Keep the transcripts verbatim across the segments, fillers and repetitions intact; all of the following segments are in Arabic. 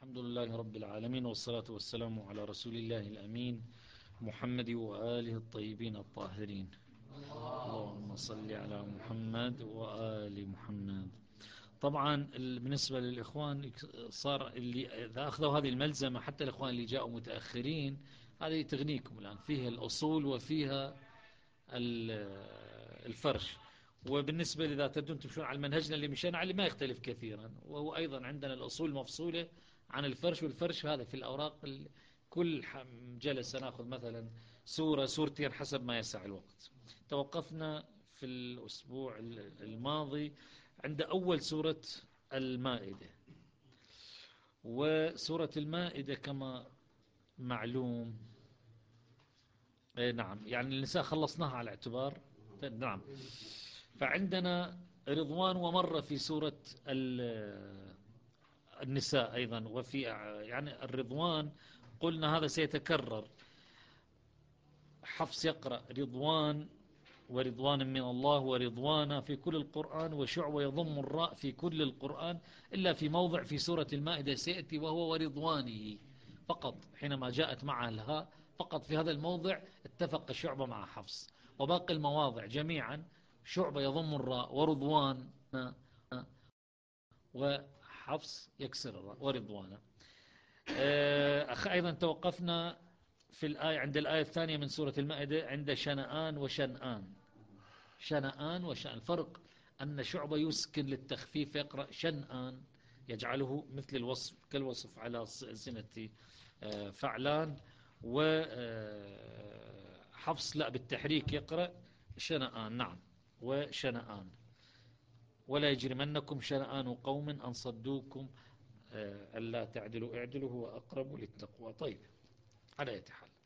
الحمد لله رب العالمين، والصلاة والسلام على رسول الله الأمين محمد وآله الطيبين الطاهرين. اللهم صل على محمد وآل محمد. طبعا بالنسبة للإخوان صار اللي إذا أخذوا هذه الملزمة، حتى الإخوان اللي جاءوا متأخرين، هذه تغنيكم الآن، فيها الأصول وفيها الفرش. وبالنسبة لإذا تبدون تمشون على منهجنا اللي مشينا عليه ما يختلف كثيرا، وهو أيضا عندنا الأصول مفصولة عن الفرش، والفرش هذا في الأوراق كل جلسة نأخذ مثلا سورة سورتين حسب ما يسع الوقت. توقفنا في الأسبوع الماضي عند أول سورة المائدة، وسورة المائدة كما معلوم ايه نعم، يعني النساء خلصناها على اعتبار نعم. فعندنا رضوان ومر في سورة النساء أيضا، وفي يعني الرضوان قلنا هذا سيتكرر. حفص يقرأ رضوان ورضوان من الله ورضوانا في كل القرآن، وشعوة يضم الراء في كل القرآن إلا في موضع في سورة المائدة سيأتي وهو ورضوانه فقط، حينما جاءت معها الهاء فقط في هذا الموضع اتفق شعبة مع حفص، وباقي المواضع جميعا شعبة يضم الراء ورضوان وحفص يكسر الراء ورضوانا. أيضا توقفنا في الآية عند الآية الثانية من سورة المائدة عند شنآن وشنآن. شنآن وشنآن الفرق أن شعبة يسكن للتخفيف يقرأ شنآن، يجعله مثل الوصف كالوصف على سنة فعلان، وحفص لا بالتحريك يقرأ شنآن. نعم وشنآن. ولا يجرمنكم شنآن قوم أن صدوكم ألا تعدلوا اعدلوا هو أقرب للتقوى. طيب، على أي حال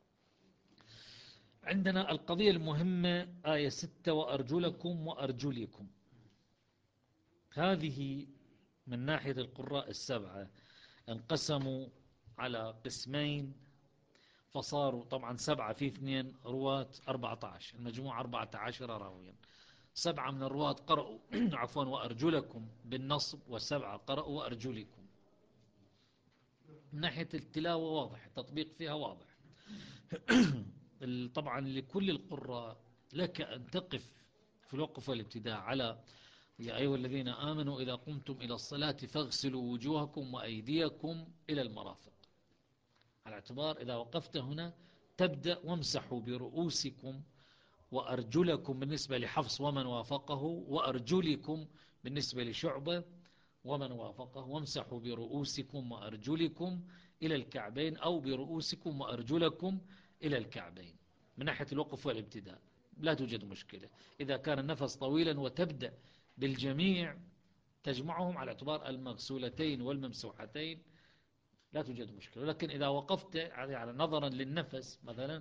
عندنا القضية المهمة آية ستة وأرجلكم وأرجلكم. هذه من ناحية القراء السبعة انقسموا على قسمين، فصاروا طبعا سبعة في اثنين رواة أربعة عشر، المجموع أربعة عشر راويا. سبعة من الرواة قرأوا عفوا وأرجلكم بالنصب، وسبعة قرأوا وأرجلكم. من ناحية التلاوة واضح، التطبيق فيها واضح. طبعا لكل القراء لك أن تقف في الوقف والابتداء على يا أيها الذين آمنوا إذا قمتم إلى الصلاة فاغسلوا وجوهكم وأيديكم إلى المرافق، على اعتبار إذا وقفت هنا تبدأ وامسحوا برؤوسكم وأرجلكم بالنسبة لحفص ومن وافقه، وأرجلكم بالنسبة لشعبة ومن وافقه، وامسحوا برؤوسكم وأرجلكم إلى الكعبين، أو برؤوسكم وأرجلكم إلى الكعبين. من ناحية الوقف والابتداء لا توجد مشكلة إذا كان النفس طويلا وتبدأ بالجميع تجمعهم على اعتبار المغسولتين والممسوحتين لا توجد مشكلة. لكن إذا وقفت على نظرا للنفس مثلا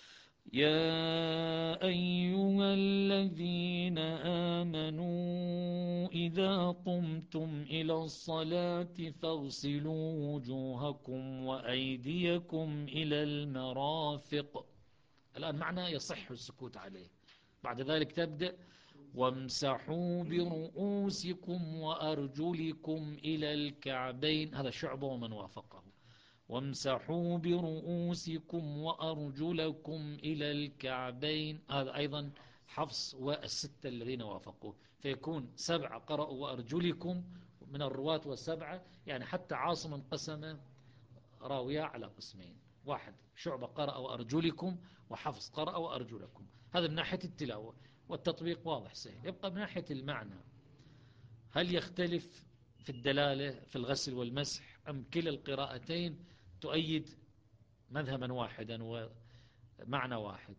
يا أيها الذين آمنوا إذا قمتم إلى الصلاة فاغسلوا وجوهكم وأيديكم إلى المرافق، الآن معنى يصح السكوت عليه. بعد ذلك تبدأ وامسحوا برؤوسكم وأرجلكم إلى الكعبين، هذا شعبة ومن وافقه. وامسحوا برؤوسكم وأرجلكم إلى الكعبين، هذا أيضا حفص والستة الذين وافقوا، فيكون سبعة قرأوا وأرجلكم من الرواة والسبعة، يعني حتى عاصم انقسم راوية على قسمين، واحد شعبة قرأ وأرجلكم، وحفص قرأ وأرجلكم. هذا من ناحية التلاوة، والتطبيق واضح سهل. يبقى من ناحية المعنى، هل يختلف في الدلالة في الغسل والمسح، أم كلا القراءتين تؤيد مذهبا واحدا ومعنى واحد؟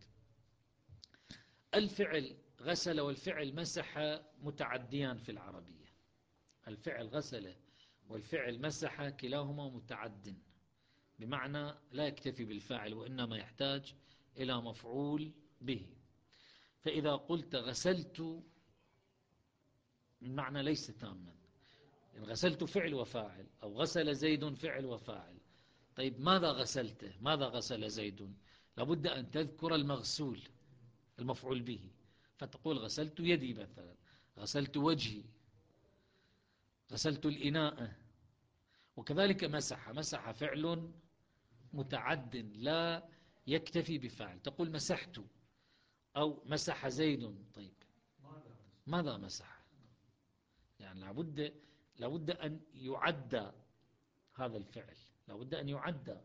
الفعل غسل والفعل مسح متعديان في العربية. الفعل غسل والفعل مسح كلاهما متعد، بمعنى لا يكتفي بالفاعل وإنما يحتاج إلى مفعول به. فإذا قلت غسلت المعنى ليس تاما، إن غسلت فعل وفاعل، أو غسل زيد فعل وفاعل. طيب ماذا غسلته؟ ماذا غسل زيد؟ لابد أن تذكر المغسول المفعول به، فتقول غسلت يدي مثلا، غسلت وجهي، غسلت الإناء. وكذلك مسح. مسح فعل متعد لا يكتفي بفعل. تقول مسحت أو مسح زيد. طيب ماذا مسح؟ يعني لابد لابد أن يعد هذا الفعل، لابد أن يعد.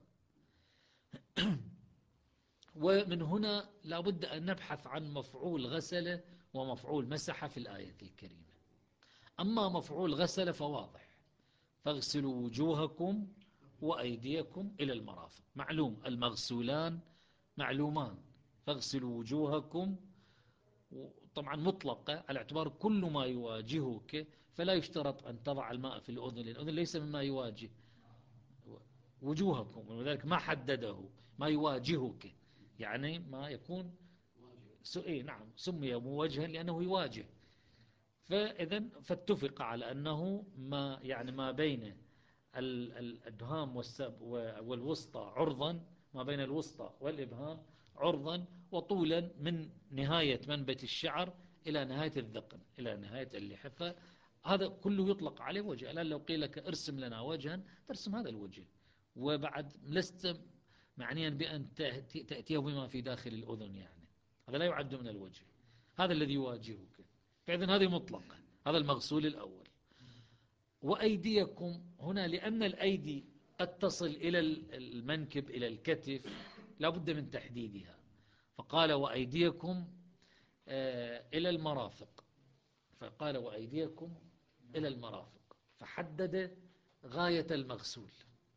ومن هنا لابد أن نبحث عن مفعول غسل ومفعول مسح في الآية الكريمة. أما مفعول غسل فواضح: فاغسلوا وجوهكم وأيديكم إلى المرافق. معلوم، المغسولان معلومان. فاغسلوا وجوهكم طبعا مطلقة على اعتبار كل ما يواجهك، فلا يشترط أن تضع الماء في الأذن، لأن الأذن ليس مما يواجه وجوهكم، ولذلك ما حدده ما يواجهك، يعني ما يكون سؤال. نعم، سمي موجها لأنه يواجه. فإذا فاتفق على أنه ما يعني ما بين الإبهام والوسطى عرضا، ما بين الوسطى والإبهام عرضا وطولا من نهاية منبت الشعر إلى نهاية الذقن إلى نهاية اللحى. فهذا كله يطلق عليه وجه. الآن لو قيل لك ارسم لنا وجها ترسم هذا الوجه، وبعد لست معنيا بأن تأتيه بما في داخل الأذن، يعني هذا لا يعد من الوجه، هذا الذي يواجهك. فإذن هذه مطلقة. هذا المغسول الأول. وأيديكم هنا لأن الأيدي قد تصل إلى المنكب إلى الكتف، لا بد من تحديدها، فقال وأيديكم إلى المرافق. فقال وأيديكم إلى المرافق، فحدد غاية المغسول.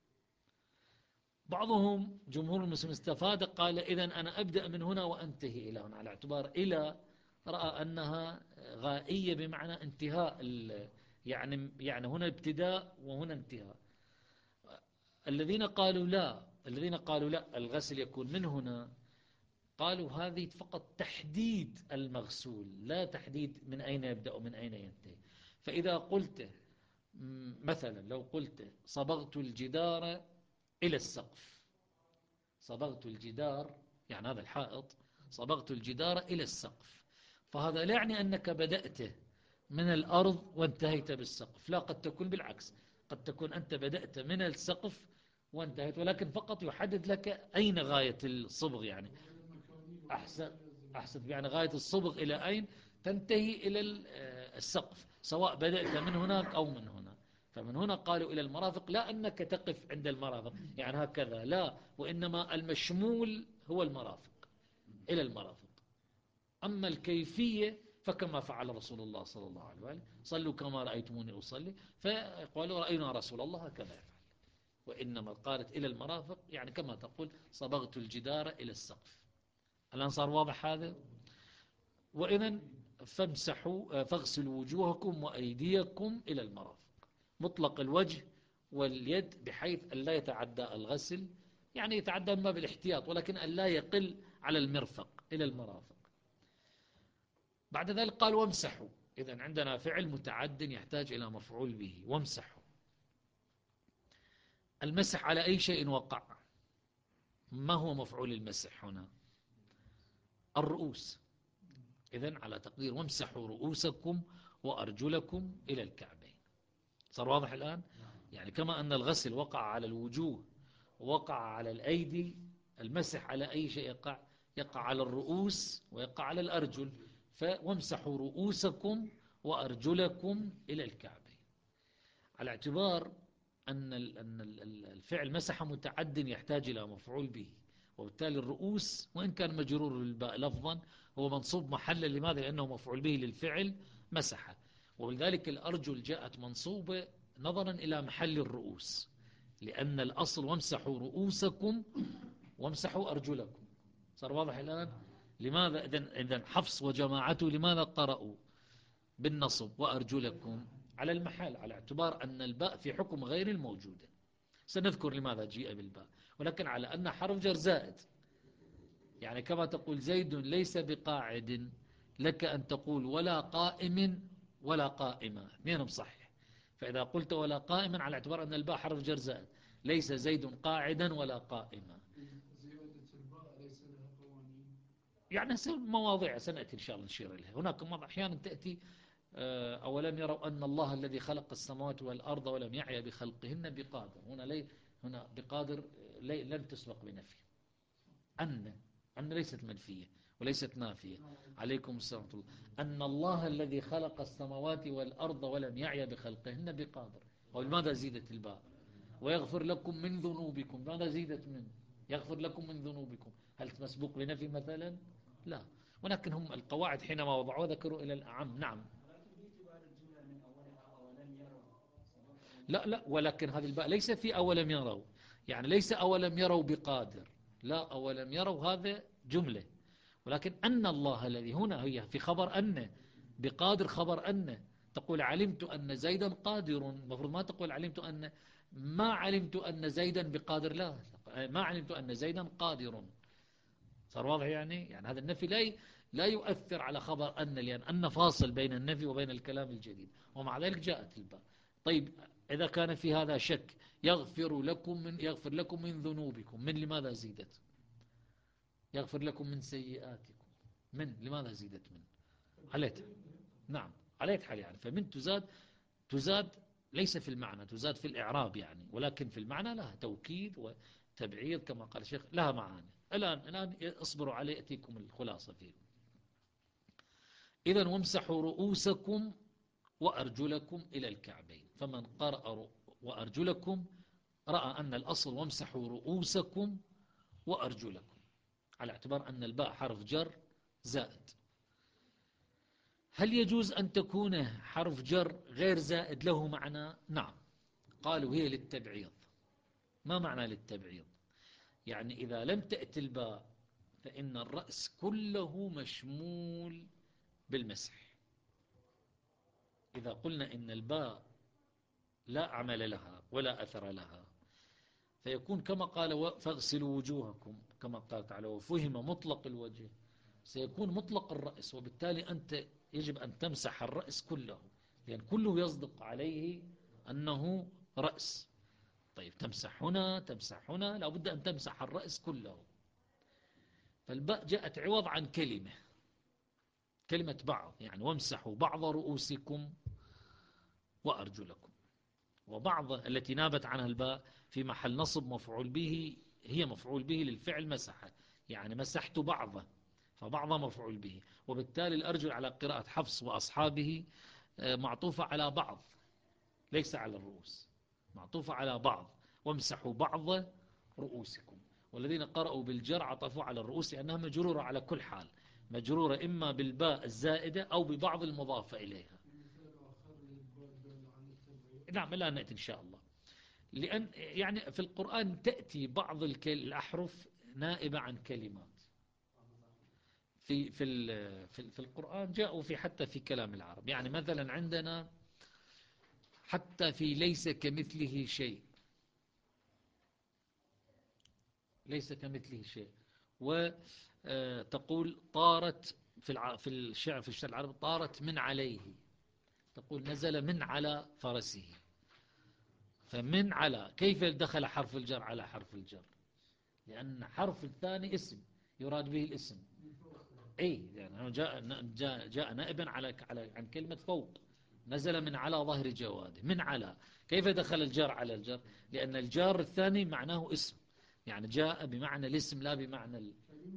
بعضهم جمهور المسلمين استفاد، قال إذن أنا أبدأ من هنا وأنتهي إلى هنا، على اعتبار إلى رأى أنها غائية بمعنى انتهاء، يعني يعني هنا ابتداء وهنا انتهاء. الذين قالوا لا الذين قالوا لا الغسل يكون من هنا، قالوا هذه فقط تحديد المغسول، لا تحديد من أين يبدأ ومن أين ينتهي. فإذا قلت مثلا، لو قلت صبغت الجدار إلى السقف، صبغت الجدار يعني هذا الحائط، صبغت الجدار إلى السقف، فهذا لا يعني أنك بدأت من الأرض وانتهيت بالسقف، لا، قد تكون بالعكس، قد تكون أنت بدأت من السقف وانتهيت، ولكن فقط يحدد لك أين غاية الصبغ. يعني أحسن أحسن يعني غاية الصبغ إلى أين تنتهي إلى السقف، سواء بدأت من هناك أو من هنا. فمن هنا قالوا إلى المرافق، لا أنك تقف عند المرافق يعني هكذا، لا، وإنما المشمول هو المرافق، إلى المرافق. أما الكيفية فكما فعل رسول الله صلى الله عليه وآله: صلوا كما رأيتموني أصلي. فقالوا رأينا رسول الله هكذا يفعل. وإنما قالت إلى المرافق يعني كما تقول صبغت الجدار إلى السقف. الآن صار واضح هذا؟ وإذن فامسحوا فاغسلوا وجوهكم وأيديكم إلى المرافق، مطلق الوجه واليد، بحيث أن لا يتعدى الغسل، يعني يتعدى ما بالاحتياط، ولكن أن لا يقل على المرفق إلى المرافق. بعد ذلك قال وامسحوا. إذن عندنا فعل متعد يحتاج إلى مفعول به. وامسحوا، المسح على أي شيء وقع. ما هو مفعول المسح هنا؟ الرؤوس. إذن على تقدير وامسحوا رؤوسكم وأرجلكم إلى الكعبين. صار واضح الآن؟ يعني كما أن الغسل وقع على الوجوه ووقع على الأيدي، المسح على أي شيء يقع يقع على الرؤوس ويقع على الأرجل. فوامسحوا رؤوسكم وأرجلكم إلى الكعبين، على اعتبار أن الفعل مسح متعد يحتاج إلى مفعول به، وبالتالي الرؤوس وإن كان مجرور بالباء لفظا هو منصوب محلا. لماذا؟ لأنه مفعول به للفعل مسح. ولذلك الأرجل جاءت منصوبة نظرا إلى محل الرؤوس، لأن الأصل وامسحوا رؤوسكم وامسحوا أرجلكم. صار واضح الآن؟ لماذا إذن حفص وجماعته لماذا قرأوا بالنصب وأرجلكم على المحل؟ على اعتبار أن الباء في حكم غير الموجودة. سنذكر لماذا جيء بالباء، ولكن على أن حرف جر زائد. يعني كما تقول زيد ليس بقاعد، لك أن تقول ولا قائم ولا قائمة، اثنين صحيح. فإذا قلت ولا قائما على اعتبار أن الباء حرف جر زائد، ليس زيد قاعدا ولا قائما. يعني مواضيع سنأتي إن شاء الله نشير إليها. هناك أحيانا تأتي أولم يروا أن الله الذي خلق السماوات والأرض ولم يعي بخلقهن بقادر. هنا لي هنا بقادر لي لن تسبق بنفي. أن أن ليست منفية وليست نافية. عليكم السلام ورحمة الله. أن الله الذي خلق السماوات والأرض ولم يعي بخلقهن بقادر. ولماذا زيدت الباء؟ ويغفر لكم من ذنوبكم. ماذا زيدت من؟ يغفر لكم من ذنوبكم. هل مسبوق بنفي مثلا؟ لا. ولكن هم القواعد حينما وضعوا ذكروا إلى الأعم. نعم. لا لا، ولكن هذه الباء ليس في أولم يروا، يعني ليس أولم يروا بقادر، لا، أولم يروا هذا جملة. ولكن أن الله الذي هنا هي في خبر أن، بقادر خبر أن. تقول علمت أن زيدا قادر، المفروض ما تقول علمت أن، ما علمت أن زيدا بقادر، لا، ما علمت أن زيدا قادر. صار واضح يعني؟ يعني هذا النفي لا لا يؤثر على خبر أن، لأن أن فاصل بين النفي وبين الكلام الجديد، ومع ذلك جاءت الباء. طيب إذا كان في هذا شك، يغفر لكم من يغفر لكم من ذنوبكم، من لماذا زيدت؟ يغفر لكم من سيئاتكم، من لماذا زيدت؟ من عليت. نعم عليت حال يعني. فمن تزاد تزاد ليس في المعنى، تزاد في الإعراب يعني، ولكن في المعنى لها توكيد وتبعيض كما قال الشيخ، لها معاني. الآن الآن اصبروا علي أتيكم الخلاصة فيه. إذن وامسحوا رؤوسكم وأرجلكم إلى الكعبين. فمن قرأ وأرجلكم رأى أن الأصل وامسحوا رؤوسكم وأرجلكم، على اعتبار أن الباء حرف جر زائد. هل يجوز أن تكون حرف جر غير زائد له معنى؟ نعم. قالوا هي للتبعيض. ما معنى للتبعيض؟ يعني إذا لم تأتي الباء فإن الرأس كله مشمول بالمسح. إذا قلنا إن الباء لا عمل لها ولا أثر لها، فيكون كما قال فاغسلوا وجوهكم، كما قال تعالى وفهم مطلق الوجه، سيكون مطلق الرأس، وبالتالي أنت يجب أن تمسح الرأس كله، لأن كله يصدق عليه أنه رأس. طيب تمسح هنا تمسح هنا، لابد أن تمسح الرأس كله. فالباء جاءت عوض عن كلمة، كلمة بعض، يعني وامسحوا بعض رؤوسكم وأرجلكم. وبعض التي نابت عنها الباء في محل نصب مفعول به، هي مفعول به للفعل مسح، يعني مسحت بعضه، فبعض مفعول به. وبالتالي الأرجل على قراءة حفص وأصحابه معطوفة على بعض ليس على الرؤوس، معطوفة على بعض، وامسحوا بعض رؤوسكم. والذين قرأوا بالجر عطفوا على الرؤوس لأنها مجرورة على كل حال، مجرورة إما بالباء الزائدة أو ببعض المضافة إليها. نعم لا نأتي إن شاء الله. لأن يعني في القرآن تأتي بعض الأحرف نائبة عن كلمات. في في في القرآن جاءوا في حتى في كلام العرب، يعني مثلا عندنا حتى في ليس كمثله شيء، ليس كمثله شيء. وتقول طارت في في الشعر في الشعر العربي طارت من عليه، تقول نزل من على فرسه. فمن على كيف دخل حرف الجر على حرف الجر؟ لأن حرف الثاني اسم يراد به الاسم. اي يعني جاء جاء جاء نائبا على على عن كلمة فوق. نزل من على ظهر جواده، من على. كيف دخل الجار على الجر؟ لأن الجار الثاني معناه اسم، يعني جاء بمعنى الاسم لا بمعنى ال...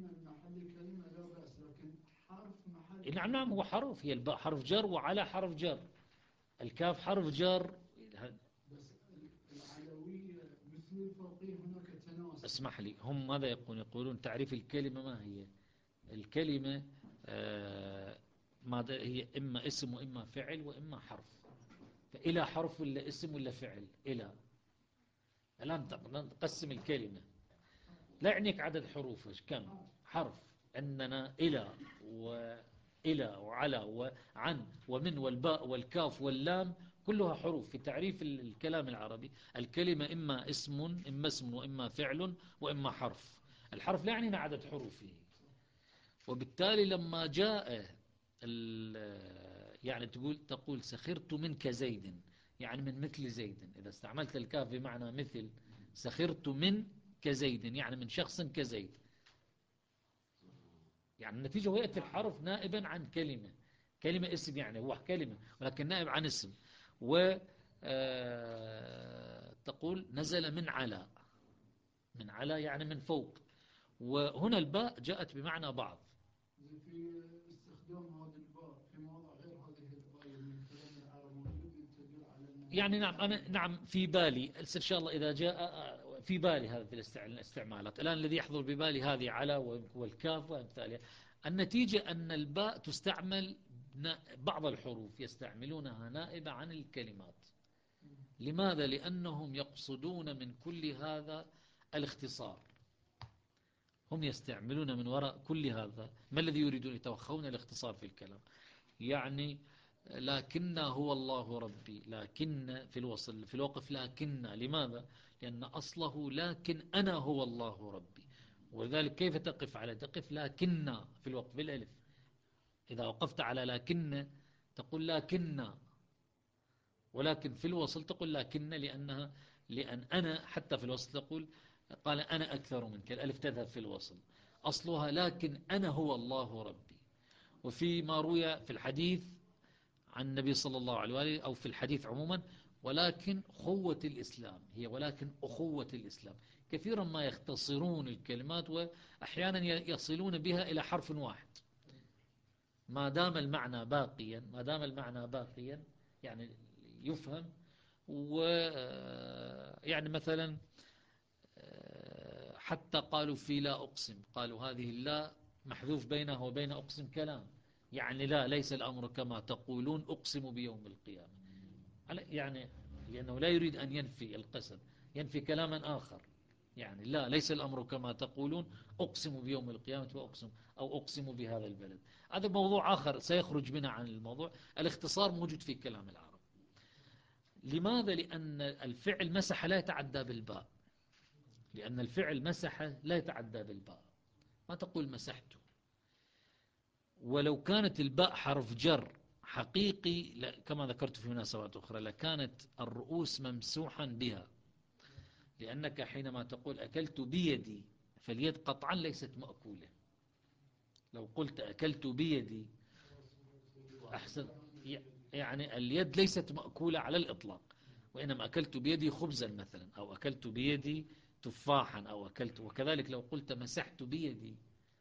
نعم نعم هو حرف، هي الباء حرف جر وعلى حرف جر، الكاف حرف جر. اسمح لي، هم ماذا يقولون؟ يقولون تعريف الكلمة ما هي الكلمة؟ آه ماذا هي؟ إما اسم وإما فعل وإما حرف. فإلى حرف ولا اسم ولا فعل؟ إلى. الآن نقسم الكلمة، لا يعنيك عدد حروفه كم حرف. عندنا إلى وإلى وعلى وعن ومن والباء والكاف واللام كلها حروف في تعريف الكلام العربي. الكلمة إما اسم إما اسم وإما فعل وإما حرف. الحرف لا يعني عدد حروفه. وبالتالي لما جاء يعني تقول تقول سخرت منك زيد، يعني من مثل زيد. إذا استعملت الكاف بمعنى مثل، سخرت من كزيد يعني من شخص كزيد. يعني النتيجة هو يأتي الحرف نائبا عن كلمة، كلمة اسم يعني هو كلمة ولكن نائب عن اسم. و تقول نزل من على، من على يعني من فوق. وهنا الباء جاءت بمعنى بعض. في استخدام هذه الباء في مواضع غير هذه الآية من كلام العرب موجود تدل على يعني نعم أنا نعم في بالي إن شاء الله إذا جاء في بالي هذه الاستعمالات. الآن الذي يحضر ببالي هذه على والكاف وأمثالها. النتيجة أن الباء تستعمل بعض الحروف يستعملونها نائبة عن الكلمات. لماذا؟ لأنهم يقصدون من كل هذا الاختصار. هم يستعملون من وراء كل هذا ما الذي يريدون؟ يتوخون الاختصار في الكلام. يعني لكن هو الله ربي، لكن في الوصل في الوقف لكن. لماذا؟ لأن أصله لكن أنا هو الله ربي. ولذلك كيف تقف على تقف لكن في الوقف بالألف. إذا وقفت على لكن تقول لكن، ولكن في الوصل تقول لكن لأنها لأن أنا حتى في الوصل تقول قال أنا أكثر منك، الألف تذهب في الوصل. أصلها لكن أنا هو الله ربي. وفيما روي في الحديث عن النبي صلى الله عليه وآله أو في الحديث عموما ولكن أخوة الإسلام هي ولكن أخوة الإسلام. كثيرا ما يختصرون الكلمات وأحيانا يصلون بها إلى حرف واحد. ما دام المعنى باقيا ما دام المعنى باقيا يعني يفهم. ويعني مثلا حتى قالوا في لا أقسم، قالوا هذه اللا محذوف بينها وبين أقسم كلام. يعني لا ليس الأمر كما تقولون أقسم بيوم القيامة. يعني لأنه لا يريد أن ينفي القسم، ينفي كلاما آخر. يعني لا ليس الأمر كما تقولون أقسم بيوم القيامة وأقسم أو أقسم بهذا البلد. هذا موضوع آخر سيخرج بنا عن الموضوع. الاختصار موجود في كلام العرب. لماذا؟ لأن الفعل مسح لا يتعدى بالباء. لأن الفعل مسح لا يتعدى بالباء. ما تقول مسحته. ولو كانت الباء حرف جر حقيقي كما ذكرت في مناسبات أخرى لكانت الرؤوس ممسوحا بها. لأنك حينما تقول أكلت بيدي فاليد قطعا ليست مأكولة. لو قلت أكلت بيدي أحسن يعني اليد ليست مأكولة على الإطلاق، وإنما أكلت بيدي خبزا مثلا أو أكلت بيدي تفاحا أو أكلت. وكذلك لو قلت مسحت بيدي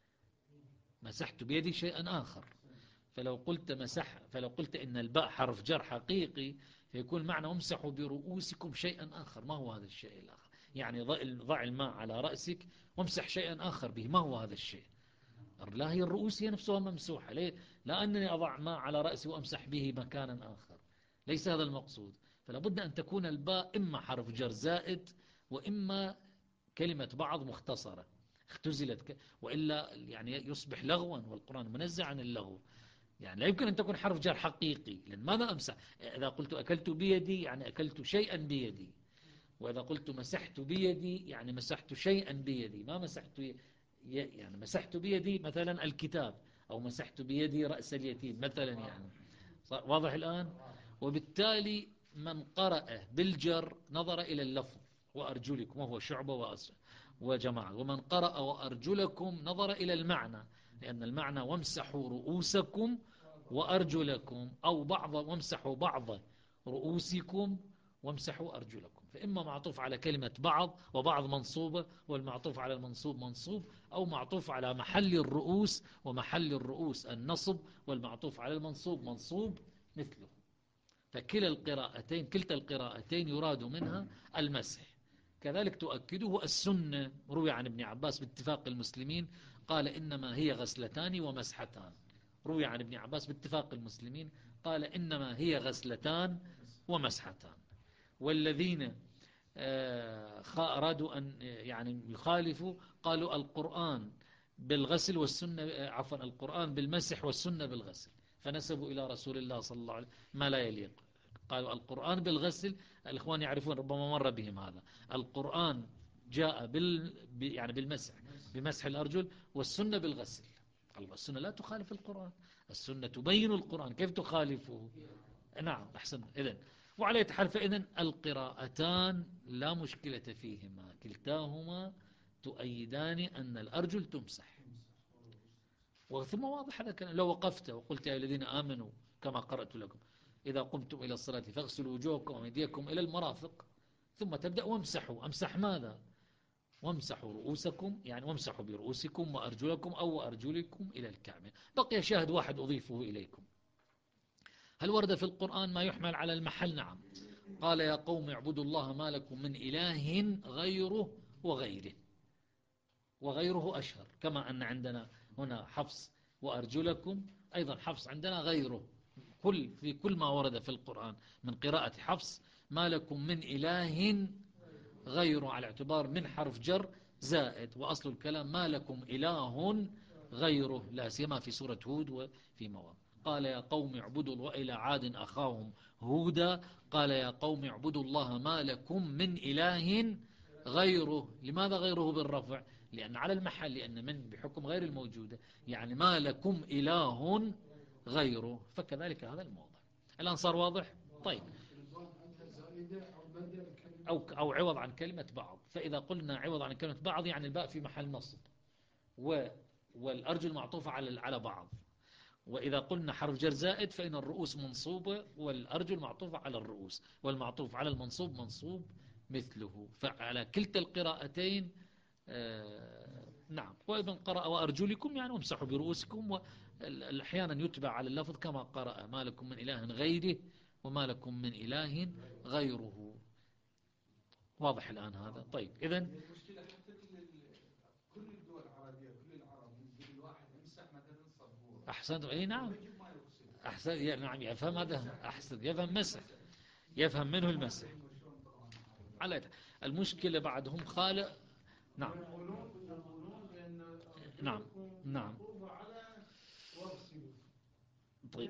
مسحت بيدي شيئا آخر. فلو قلت مسح فلو قلت إن الباء حرف جر حقيقي فيكون معنى امسحوا برؤوسكم شيئا آخر. ما هو هذا الشيء الآخر؟ يعني ضع الماء على رأسك وامسح شيئا آخر به. ما هو هذا الشيء؟ لا هي الرؤوس هي نفسها ممسوحة. ليه؟ لا أنني أضع ماء على رأسي وأمسح به مكانا آخر. ليس هذا المقصود. فلا بد أن تكون الباء إما حرف جر زائد وإما كلمة بعض مختصرة اختزلت ك... وإلا يعني يصبح لغوا، والقرآن منزع عن اللغو. يعني لا يمكن أن تكون حرف جر حقيقي. لأن ماذا أمسح؟ إذا قلت أكلت بيدي يعني أكلت شيئا بيدي. وإذا قلت مسحت بيدي يعني مسحت شيئا بيدي. ما مسحت يعني مسحت بيدي مثلا الكتاب أو مسحت بيدي رأس اليتيم مثلا. يعني واضح الآن؟ وبالتالي من قرأ بالجر نظر إلى اللفظ وأرجلكم وهو شعبة وأسر وجماعة. ومن قرأ وأرجلكم نظر إلى المعنى، لأن المعنى وامسحوا رؤوسكم وأرجلكم أو بعض وامسحوا بعض رؤوسكم وامسحوا أرجلكم. فإما معطوف على كلمة بعض وبعض منصوبة والمعطوف على المنصوب منصوب، أو معطوف على محل الرؤوس ومحل الرؤوس النصب والمعطوف على المنصوب منصوب مثله. فكلا القراءتين كلتا القراءتين يراد منها المسح. كذلك تؤكده السنة. روي عن ابن عباس باتفاق المسلمين قال إنما هي غسلتان ومسحتان. روي عن ابن عباس باتفاق المسلمين قال إنما هي غسلتان ومسحتان. والذين أرادوا أن يعني يخالفوا قالوا القرآن بالغسل والسنة عفوا القرآن بالمسح والسنة بالغسل، فنسبوا إلى رسول الله صلى الله عليه وسلم ما لا يليق. قالوا القرآن بالغسل. الإخوان يعرفون ربما مر بهم هذا. القرآن جاء بال يعني بالمسح بمسح الأرجل، والسنة بالغسل. السنة لا تخالف القرآن، السنة تبين القرآن، كيف تخالفه؟ نعم أحسن. إذن وعلى حال فإذن القراءتان لا مشكلة فيهما، كلتاهما تؤيدان أن الأرجل تمسح. وثم واضح هذا كان لو وقفت وقلت يا الذين آمنوا كما قرأت لكم إذا قمتم إلى الصلاة فاغسلوا وجوهكم وأيديكم إلى المرافق ثم تبدأ وامسحوا. أمسح ماذا؟ وامسحوا رؤوسكم، يعني وامسحوا برؤوسكم وأرجلكم أو أرجلكم إلى الكعبين. بقي شاهد واحد أضيفه إليكم. هل ورد في القرآن ما يحمل على المحل؟ نعم. قال يا قوم اعبدوا الله ما لكم من إله غيره وغيره. وغيره أشهر، كما أن عندنا هنا حفص وأرجلكم، أيضا حفص عندنا غيره. كل في كل ما ورد في القرآن من قراءة حفص ما لكم من إله غيره، على اعتبار من حرف جر زائد، وأصل الكلام ما لكم إله غيره، لا سيما في سورة هود وفي مواضع. قال يا قوم اعبدوا، وإلى عاد أخاهم هودا قال يا قوم اعبدوا الله ما لكم من إله غيره. لماذا غيره بالرفع؟ لأن على المحل، لأن من بحكم غير الموجودة، يعني ما لكم إله غيره، فكذلك هذا الموضع. الآن صار واضح؟ طيب. أو, أو عوض عن كلمة بعض. فإذا قلنا عوض عن كلمة بعض يعني الباء في محل نصب، و والأرجل معطوفة على على بعض. وإذا قلنا حرف جر زائد فإن الرؤوس منصوبة والأرجل معطوفة على الرؤوس، والمعطوف على المنصوب منصوب مثله. فعلى كلتا القراءتين آه نعم. وإذا قرأ وأرجلكم يعني وامسحوا برؤوسكم، وأحيانا يتبع على اللفظ كما قرأ ما لكم من إله غيره وما لكم من إله غيره. واضح الآن هذا؟ طيب إذن المشكلة حتى كل الدول العربية كل العرب يجي الواحد يمسح مثلا صبور. أحسنت. أي نعم. أحسن. نعم يفهم هذا. أحسن. يفهم مسح، يفهم منه المسح. على المشكلة بعدهم خالق. نعم نعم نعم. طيب.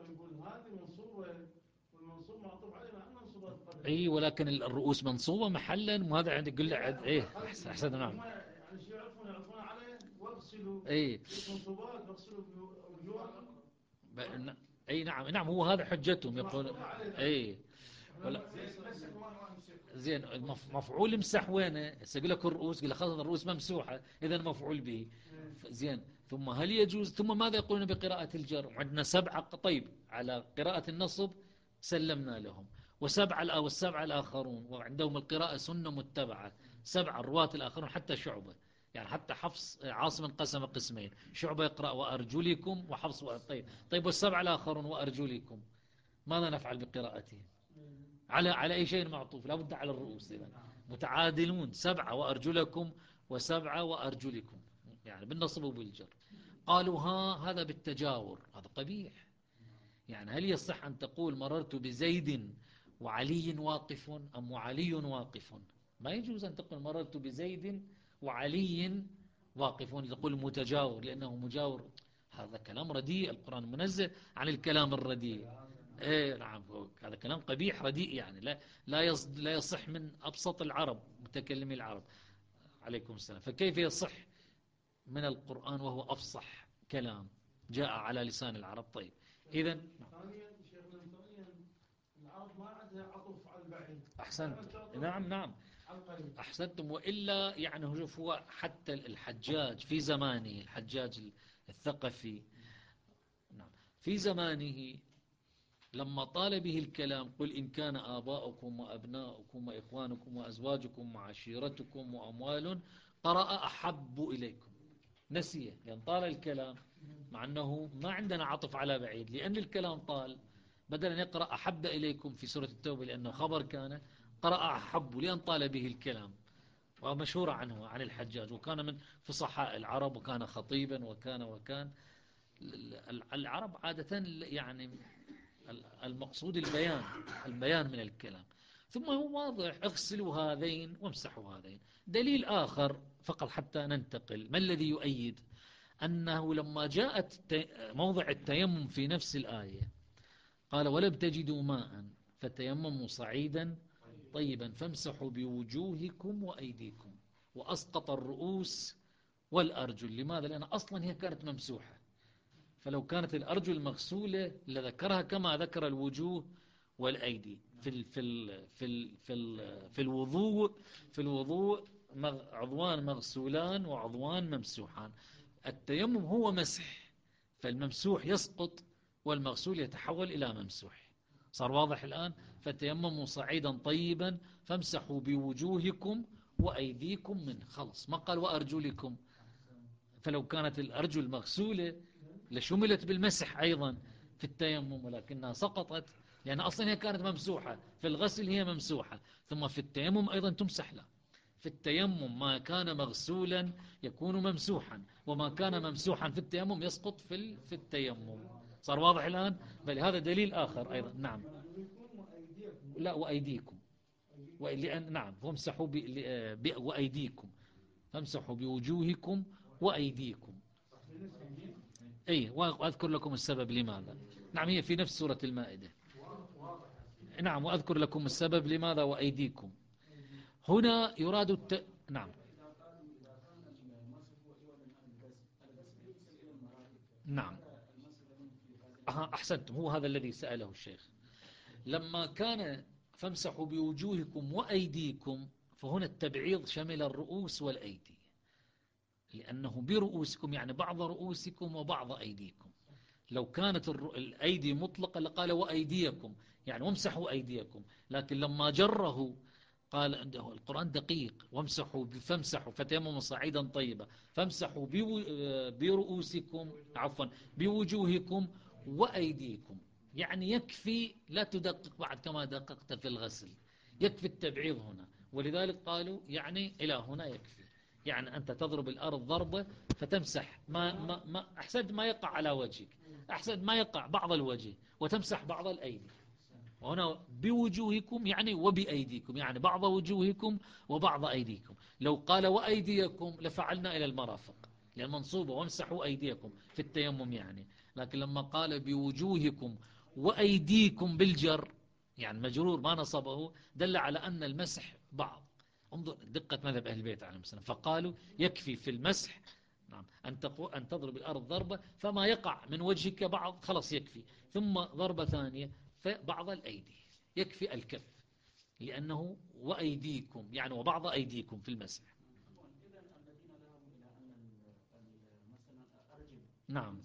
اي ولكن الرؤوس منصوبة محلا، وهذا عندك يقول له ايه احسن. نعم. يعني شو يعرفون يعرفون عليه واغسلوا اي منصوبات واغسلوا وجوهكم. اي نعم نعم. هو هذا حجتهم يقول. اي ولا زين. مفعول امسح وينه؟ يقول لك الرؤوس، يقول لك خلاص الرؤوس ممسوحة إذا مفعول به. زين. ثم هل يجوز؟ ثم ماذا يقولون بقراءة الجر؟ عندنا سبعة. طيب على قراءة النصب سلمنا لهم، وسبعة والسبعة الآخرون وعندهم القراءة سنة متبعة. سبعة الرواة الآخرون حتى شعبة، يعني حتى حفص عاصم انقسم قسمين، شعبة يقرأ وأرجلكم وحفص وأرجلكم. طيب طيب والسبعة الآخرون وأرجلكم ماذا نفعل بقراءتهم؟ على على أي شيء معطوف؟ لا بد على الرؤوس. إذن متعادلون، سبعة وأرجلكم وسبعة وأرجلكم، يعني بالنصب وبالجر. قالوا ها هذا بالتجاور، هذا قبيح. يعني هل يصح أن تقول مررت بزيد وعلي واقف أم وعلي واقف؟ ما يجوز أن تقول مررت بزيد وعلي واقف، تقول متجاور لأنه مجاور. هذا كلام رديء. القرآن منزه عن الكلام الرديء. ايه نعم. هذا كلام قبيح رديء، يعني لا لا لا يصح من أبسط العرب متكلمي العرب. عليكم السلام. فكيف يصح من القرآن وهو أفصح كلام جاء على لسان العرب؟ طيب إذا ثانيا شيخنا ثانيا العرب ما عندها عطف على البعيد. أحسنت. نعم نعم أحسنتم. وإلا يعني هو حتى الحجاج في زمانه، الحجاج الثقفي نعم في زمانه لما طال به الكلام قل إن كان آباؤكم وأبناؤكم وإخوانكم وأزواجكم وعشيرتكم وأموال قرأ أحب إليكم، نسيه لأن طال الكلام، مع أنه ما عندنا عطف على بعيد لأن الكلام طال. بدل أن يقرأ أحب إليكم في سورة التوبة لأنه خبر كان، قرأ أحب لأن طال به الكلام. ومشهور عنه عن الحجاج، وكان من فصحاء العرب وكان خطيبا وكان وكان العرب عادة يعني المقصود البيان، البيان من الكلام. ثم هو واضح اغسلوا هذين وامسحوا هذين. دليل آخر فقط حتى ننتقل، ما الذي يؤيد أنه لما جاءت موضع التيمم في نفس الآية قال ولم تجدوا ماء فتيمموا صعيدا طيبا فامسحوا بوجوهكم وأيديكم، وأسقط الرؤوس والأرجل. لماذا؟ لأن أصلا هي كانت ممسوحة، فلو كانت الأرجل مغسولة لذكرها كما ذكر الوجوه والأيدي. في ال في ال في ال في ال في الوضوء في الوضوء عضوان مغسولان وعضوان ممسوحان. التيمم هو مسح، فالممسوح يسقط والمغسول يتحول إلى ممسوح. صار واضح الآن؟ فتيمموا صعيدا طيبا فامسحوا بوجوهكم وأيديكم منه. خلص، ما قال وأرجلكم، فلو كانت الأرجل مغسولة لشملت بالمسح أيضا في التيمم، ولكنها سقطت لأن أصلا هي كانت ممسوحة. في الغسل هي ممسوحة، ثم في التيمم أيضا تمسح له. في التيمم ما كان مغسولا يكون ممسوحا، وما كان ممسوحا في التيمم يسقط في في التيمم. صار واضح الآن؟ بل هذا دليل آخر أيضا. نعم. لا، وأيديكم. لأن نعم وامسحوا وأيديكم، فامسحوا بوجوهكم وأيديكم. أي، وأذكر لكم السبب لماذا. نعم، هي في نفس سورة المائدة. نعم، وأذكر لكم السبب لماذا وأيديكم. هنا يراد الت... نعم نعم أحسنتم، هو هذا الذي سأله الشيخ. لما كان فامسحوا بوجوهكم وأيديكم، فهنا التبعيض شمل الرؤوس والأيدي، لأنه برؤوسكم يعني بعض رؤوسكم وبعض أيديكم. لو كانت الأيدي مطلقة لقال وأيديكم يعني وامسحوا أيديكم، لكن لما جره قال عنده القرآن دقيق، وامسحوا فامسحوا فتيمموا صعيدا طيبا فامسحوا برؤوسكم عفوا بوجوهكم وأيديكم. يعني يكفي، لا تدقق بعد كما دققت في الغسل، يكفي التبعيض هنا. ولذلك قالوا يعني إلى هنا يكفي، يعني أنت تضرب الأرض ضربة فتمسح ما, ما, ما أحسن ما يقع على وجهك، أحسن ما يقع بعض الوجه، وتمسح بعض الأيدي. وهنا بوجوهكم يعني وبأيديكم، يعني بعض وجوهكم وبعض أيديكم. لو قال وأيديكم لفعلنا إلى المرافق، لأن منصوبة وامسحوا أيديكم في التيمم يعني. لكن لما قال بوجوهكم وأيديكم بالجر يعني مجرور ما نصبه، دل على أن المسح بعض. انظر دقة مذهب أهل البيت عليهم السلام، فقالوا يكفي في المسح نعم أن أن تضرب الأرض ضربة فما يقع من وجهك بعض خلاص يكفي، ثم ضربة ثانية فبعض الأيدي، يكفي الكف، لأنه وأيديكم يعني وبعض أيديكم في المسح. نعم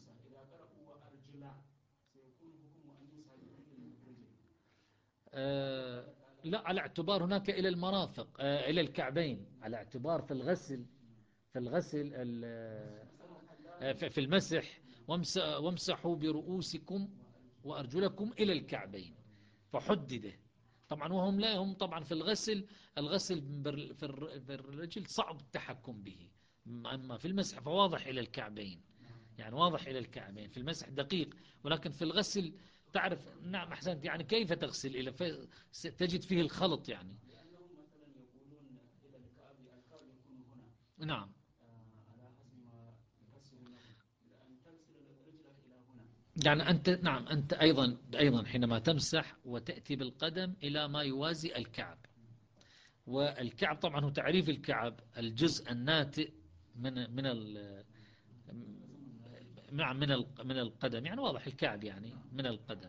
آه لا، على اعتبار هناك إلى المرافق آه إلى الكعبين، على اعتبار في الغسل في الغسل آه في المسح وامسحوا برؤوسكم وأرجلكم إلى الكعبين، فحدده طبعا. وهم لا هم طبعا في الغسل الغسل في الرجل صعب التحكم به، أما في المسح فواضح إلى الكعبين، يعني واضح إلى الكعبين. في المسح دقيق، ولكن في الغسل تعرف. نعم أحسنت، يعني كيف تغسل إلى تجد فيه الخلط يعني. نعم يعني أنت نعم أنت أيضا أيضا حينما تمسح وتأتي بالقدم إلى ما يوازي الكعب، والكعب طبعا هو تعريف الكعب الجزء الناتئ من من ال نعم من من القدم، يعني واضح الكعب يعني من القدم.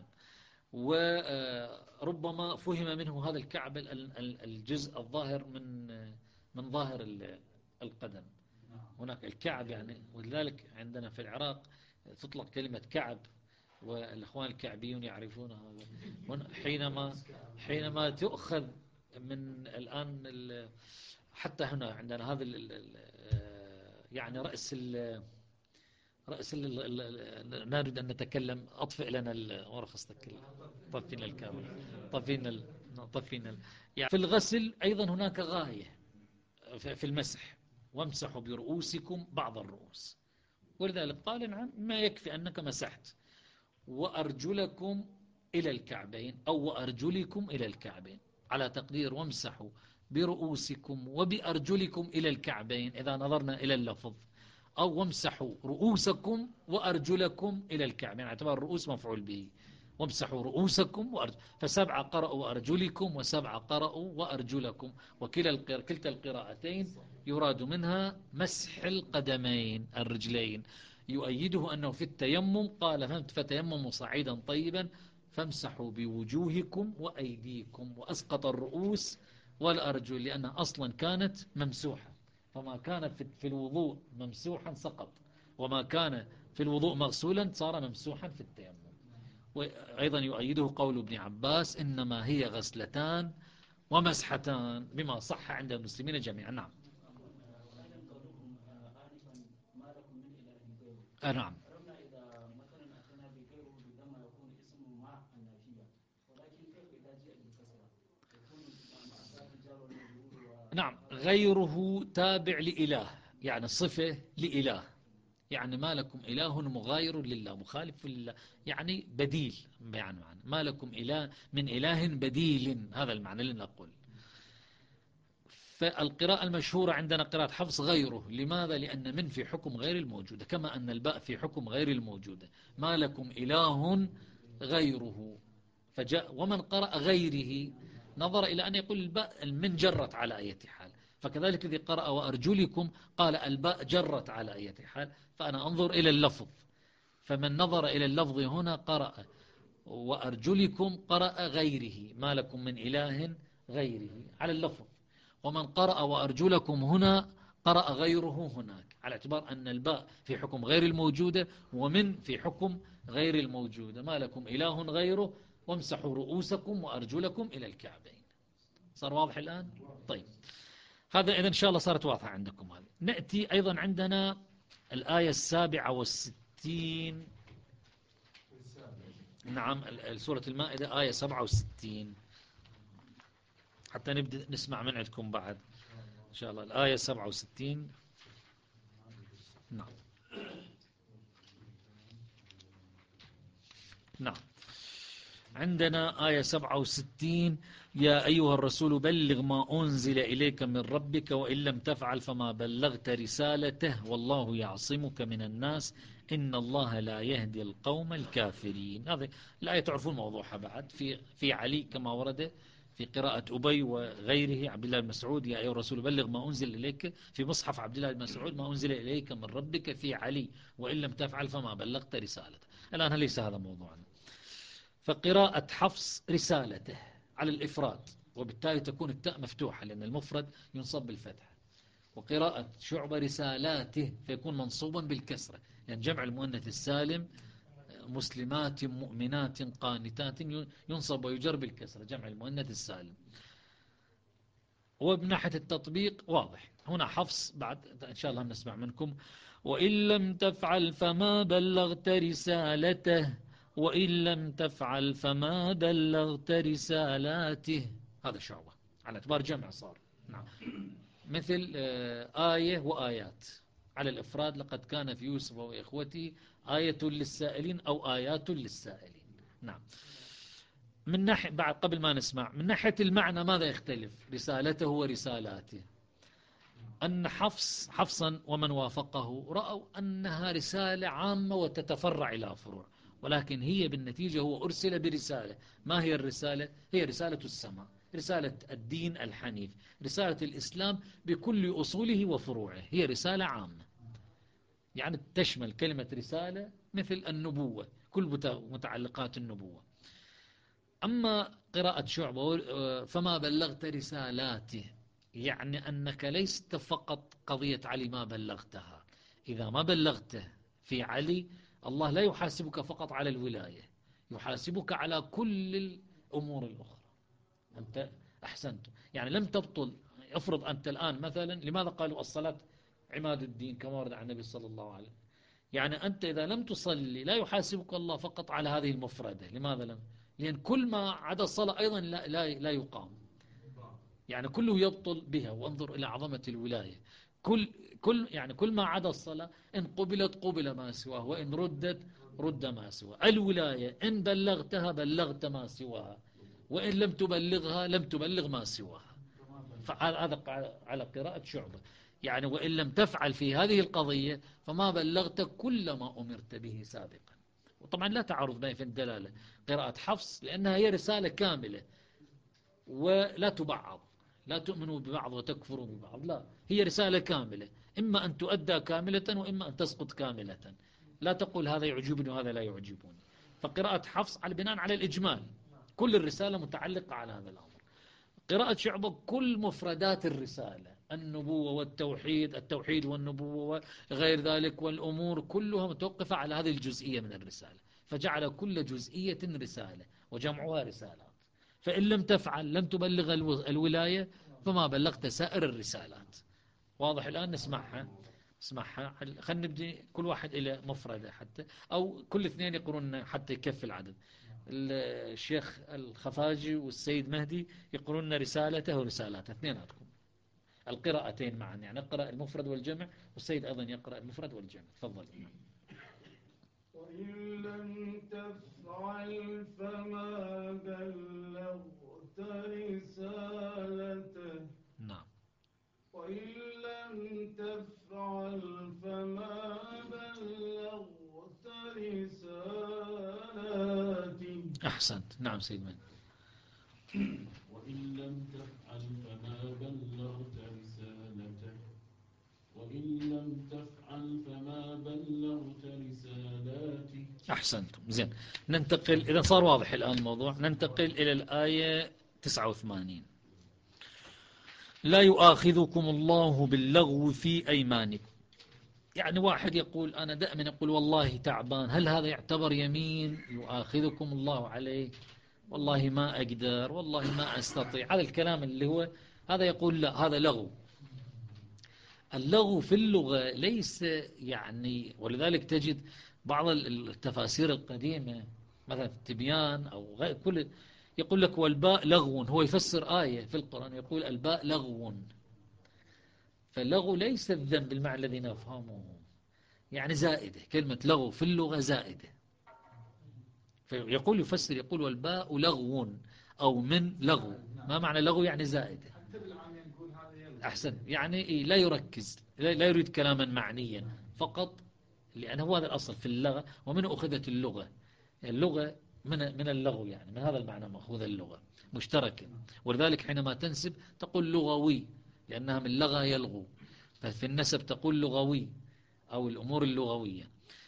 وربما فهم منه هذا الكعب الجزء الظاهر من من ظاهر القدم. هناك الكعب يعني، ولذلك عندنا في العراق تطلق كلمة كعب، والإخوان الكعبيون يعرفون هذا. حينما حينما تؤخذ من الآن حتى هنا عندنا هذا يعني رأس ال رأس ال نريد أن نتكلم أطفئ لنا الورقة، طفينا الكامل، طفينا طفينا يعني. في الغسل أيضا هناك غاية في المسح، وامسحوا برؤوسكم بعض الرؤوس، ولذلك قال نعم ما يكفي أنك مسحت وأرجلكم إلى الكعبين أو وأرجلكم إلى الكعبين، على تقدير وامسحوا برؤوسكم وبأرجلكم إلى الكعبين إذا نظرنا إلى اللفظ، أو وامسحوا رؤوسكم وأرجلكم إلى الكعبين يعني اعتبار الرؤوس مفعول به، وامسحوا رؤوسكم وأرجل. فسبعة قرأوا وأرجلكم وسبعة قرأوا وأرجلكم، وكلا كلتا القراءتين يراد منها مسح القدمين الرجلين. يؤيده أنه في التيمم قال فهمت فتيمموا صعيدا طيبا فامسحوا بوجوهكم وأيديكم، وأسقط الرؤوس والأرجل لأنها أصلا كانت ممسوحة، فما كان في الوضوء ممسوحا سقط، وما كان في الوضوء مغسولا صار ممسوحا في التيمم. وأيضا يؤيده قول ابن عباس إنما هي غسلتان ومسحتان بما صح عند المسلمين جميعا. نعم. آه نعم. نعم، غيره تابع لإله، يعني صفة لإله، يعني ما لكم إله مغاير لله مخالف لله، يعني بديل، يعني ما لكم إله من إله بديل، هذا المعنى اللي نقول. فالقراءة المشهورة عندنا قراءة حفص غيره. لماذا؟ لأن من في حكم غير الموجودة، كما أن الباء في حكم غير الموجودة. ما لكم إله غيره، فجاء ومن قرأ غيره نظر إلى أن يقول الباء من جرت على أي حال، فكذلك الذي قرأ وأرجلكم قال الباء جرت على أي حال، فأنا أنظر إلى اللفظ، فمن نظر إلى اللفظ هنا قرأ وأرجلكم قرأ غيره، ما لكم من إله غيره على اللفظ. ومن قرأ وأرجلكم هنا قرأ غيره هناك، على اعتبار أن الباء في حكم غير الموجودة ومن في حكم غير الموجودة. ما لكم إله غيره وامسحوا رؤوسكم وأرجلكم إلى الكعبين. صار واضح الآن؟ طيب، هذا إذا إن شاء الله صارت واضحة عندكم. هذه نأتي أيضا عندنا الآية السابعة والستين. نعم، سورة المائدة آية سبعة وستين، حتى نبدأ نسمع من عندكم بعد إن شاء الله. الآية سبعة وستين. نعم نعم عندنا آية سبعة وستين: يا أيها الرسول بلغ ما أنزل إليك من ربك وإن لم تفعل فما بلغت رسالته والله يعصمك من الناس إن الله لا يهدي القوم الكافرين. هذه الآية تعرفون موضوعها بعد في في علي كما ورد في قراءة أبي وغيره عبد الله المسعود: يا أيها الرسول بلغ ما أنزل إليك، في مصحف عبد الله المسعود: ما أنزل إليك من ربك، في علي وإن لم تفعل فما بلغت رسالته. الآن ليس هذا موضوعنا. فقراءة حفص رسالته على الإفراد، وبالتالي تكون التاء مفتوحة لأن المفرد ينصب بالفتح. وقراءة شعبة رسالاته فيكون منصوبا بالكسرة، لأن يعني جمع المؤنث السالم مسلمات مؤمنات قانتات ينصب ويجر بالكسرة، جمع المؤنث السالم. وبناحية التطبيق واضح هنا. حفص بعد إن شاء الله نسمع منكم: وإن لم تفعل فما بلغت رسالته وإن لم تفعل فما بلغت رسالاته. هذا شعبة على اعتبار جمع صار. نعم، مثل آية وآيات على الإفراد: لقد كان في يوسف وإخوته آية للسائلين أو آيات للسائلين. نعم. من ناحية بعد قبل ما نسمع من ناحية المعنى ماذا يختلف رسالته ورسالاته؟ أن حفص حفصا ومن وافقه رأوا أنها رسالة عامة وتتفرع إلى فروع، ولكن هي بالنتيجة هو أرسل برسالة. ما هي الرسالة؟ هي رسالة السماء، رسالة الدين الحنيف، رسالة الإسلام بكل أصوله وفروعه. هي رسالة عامة، يعني تشمل كلمة رسالة مثل النبوة، كل متعلقات النبوة. أما قراءة شعبة فما بلغت رسالاته، يعني أنك ليست فقط قضية علي ما بلغتها. إذا ما بلغته في علي الله لا يحاسبك فقط على الولاية، يحاسبك على كل الأمور الأخرى. أنت أحسنت، يعني لم تبطل. افرض أنت الآن مثلا، لماذا قالوا الصلاة عماد الدين كما ورد عن النبي صلى الله عليه وسلم؟ يعني أنت إذا لم تصلي لا يحاسبك الله فقط على هذه المفردة. لماذا لم؟ لأن كل ما عدا الصلاة أيضا لا, لا, لا يقام، يعني كله يبطل بها. وانظر إلى عظمة الولاية. كل كل يعني كل ما عدا الصلاة إن قبلت قبل ما سواه، وإن ردت رد ما سواه. الولاية إن بلغتها بلغت ما سواها، وإن لم تبلغها لم تبلغ ما سواها. فهذا على قراءة شعبة، يعني وإن لم تفعل في هذه القضية فما بلغت كل ما أمرت به سابقا. وطبعا لا تعارض بين في الدلالة قراءة حفص لأنها هي رسالة كاملة ولا تبعض، لا تؤمنوا ببعض وتكفروا ببعض، لا، هي رسالة كاملة، إما أن تؤدى كاملة وإما أن تسقط كاملة. لا تقول هذا يعجبني وهذا لا يعجبني. فقراءة حفص على بناء على الإجمال، كل الرسالة متعلقة على هذا الأمر. قراءة شعبة كل مفردات الرسالة، النبوة والتوحيد، التوحيد والنبوة وغير ذلك، والأمور كلها متوقفة على هذه الجزئية من الرسالة، فجعل كل جزئية رسالة وجمعها رسالات. فإن لم تفعل لم تبلغ الولاية فما بلغت سائر الرسالات. واضح الآن؟ نسمعها اسمعها. خلينا نبدي كل واحد إلى مفردة حتى، أو كل اثنين يقرون حتى يكفي العدد. الشيخ الخفاجي والسيد مهدي يقرون رسالته ورسالاته، اثنيناتكم القراءتين معا، يعني اقرأ المفرد والجمع، والسيد أيضا يقرأ المفرد والجمع. تفضل. وإن لم تفعل فما بلغت رسالته. نعم. وإن لم تفعل فما بلغت رسالتي. أحسنت. نعم سيد من. وإن لم تفعل فما بلغت رسالته. وإن لم تفعل فما بلغت رسالاتي. أحسنتم. زين، ننتقل إذا صار واضح الآن الموضوع. ننتقل إلى الآية تسعة وثمانين. لا يؤاخذكم الله باللغو في أيمانكم. يعني واحد يقول أنا دائما يقول والله تعبان، هل هذا يعتبر يمين يؤاخذكم الله عليه؟ والله ما أقدر، والله ما أستطيع، هذا الكلام اللي هو هذا يقول لا، هذا لغو. اللغو في اللغة ليس يعني، ولذلك تجد بعض التفاسير القديمة مثلا التبيان أو غير كل يقول لك والباء لغو، هو يفسر آية في القرآن يقول الباء لغو. فاللغو ليس الذنب بالمعنى الذي نفهمه، يعني زائدة، كلمة لغو في اللغة زائدة. فيقول يفسر يقول والباء لغو أو من لغو، ما معنى لغو؟ يعني زائدة. أحسن، يعني لا يركز، لا يريد كلاما معنيا فقط، لأنه هذا الأصل في اللغة، ومن أخذت اللغة. اللغة من من اللغو، يعني من هذا المعنى مأخوذ اللغة مشتركة. ولذلك حينما تنسب تقول لغوي، لأنها من لغة يلغو، ففي النسب تقول لغوي أو الأمور اللغوية.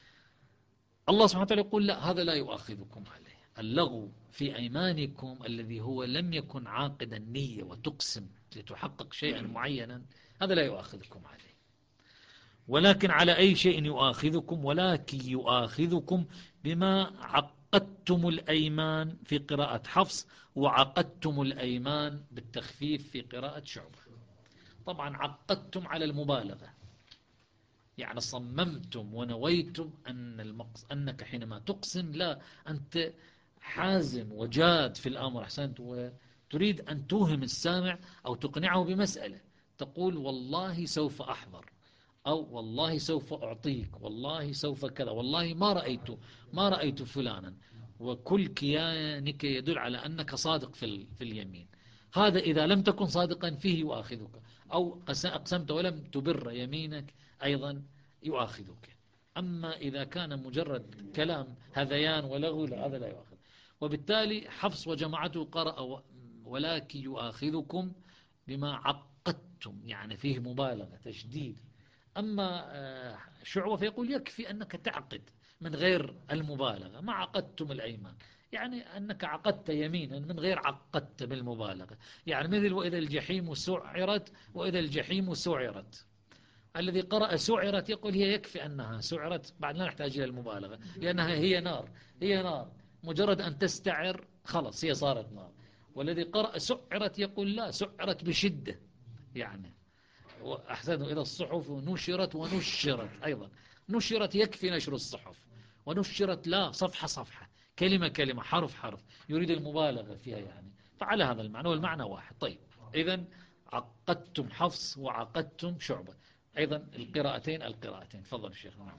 الله سبحانه وتعالى يقول لا، هذا لا يؤاخذكم عليه. اللغو في أيمانكم الذي هو لم يكن عاقد النية وتقسم لتحقق شيئا معينا، هذا لا يؤاخذكم عليه. ولكن على أي شيء يؤاخذكم؟ ولكن يؤاخذكم بما عقدتم الأيمان في قراءة حفص، وعقدتم الأيمان بالتخفيف في قراءة شعبة. طبعا عقدتم على المبالغة، يعني صممتم ونويتم أن المقص... أنك حينما تقسم لا، أنت حازم وجاد في الأمر. أحسنت، وتريد أن توهم السامع أو تقنعه بمسألة، تقول والله سوف أحضر، أو والله سوف أعطيك، والله سوف كذا، والله ما رأيت ما رأيت فلانا، وكل كيانك يدل على أنك صادق في, في اليمين. هذا إذا لم تكن صادقا فيه يؤاخذك، أو أقسمت ولم تبر يمينك أيضا يؤاخذك. أما إذا كان مجرد كلام هذيان ولغو هذا لا يؤاخذ. وبالتالي حفص وجماعته قرأ ولكن يؤاخذكم بما عقدتم، يعني فيه مبالغة تشديد. أما شعوة فيقول يكفي أنك تعقد من غير المبالغة، ما عقدتم الأيمان، يعني أنك عقدت يمينا من غير عقدت بالمبالغة. يعني مثل وإذا الجحيم سعرت وإذا الجحيم سعرت. الذي قرأ سعرت يقول هي يكفي أنها سعرت، بعد لا نحتاج إلى المبالغة، لأنها هي نار، هي نار مجرد أن تستعر خلص هي صارت نار. والذي قرأ سعرت يقول لا، سعرت بشدة. يعني أحسن، إذا الصحف نشرت ونشرت أيضا، نشرت يكفي نشر الصحف، ونشرت لا، صفحة صفحة، كلمة كلمة، حرف حرف، يريد المبالغة فيها يعني. فعلى هذا المعنى والمعنى واحد. طيب إذن عقدتم حفص وعقدتم شعبة، أيضا القراءتين القراءتين. تفضل الشيخ. نعم.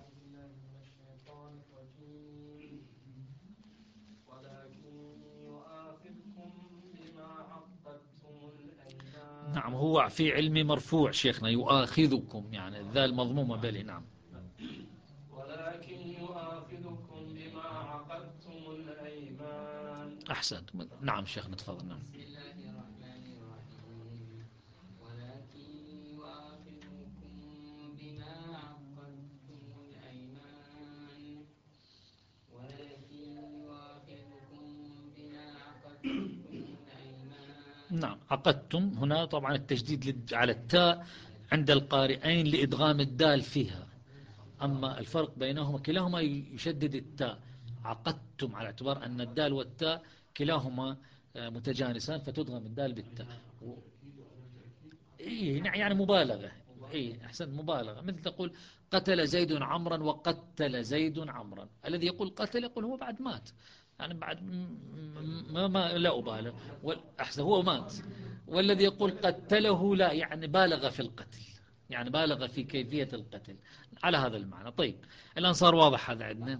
نعم، هو في علمي مرفوع شيخنا، يؤاخذكم يعني الذال مضمومة بلي. نعم. ولكن يؤاخذكم بما عقدتم الأيمان. أحسنت. نعم شيخنا تفضل. نعم. بسم الله الرحمن الرحيم. ولكن يؤاخذكم بما عقدتم الأيمان. ولكن يؤاخذكم بما عقدتم الأيمان. نعم عقدتم هنا طبعا التشديد على التاء عند القارئين لإدغام الدال فيها، أما الفرق بينهما كلاهما يشدد التاء. عقدتم على اعتبار أن الدال والتاء كلاهما متجانسان فتدغم الدال بالتاء. إيه يعني مبالغة. إيه أحسن مبالغة، مثل تقول قتل زيد عمرا وقتل زيد عمرا، الذي يقول قتل يقول هو بعد مات، يعني بعد ما, ما لا أبالغ، أحسن هو مات. والذي يقول قتله لا يعني بالغ في القتل، يعني بالغ في كيفية القتل، على هذا المعنى. طيب الآن صار واضح هذا عندنا.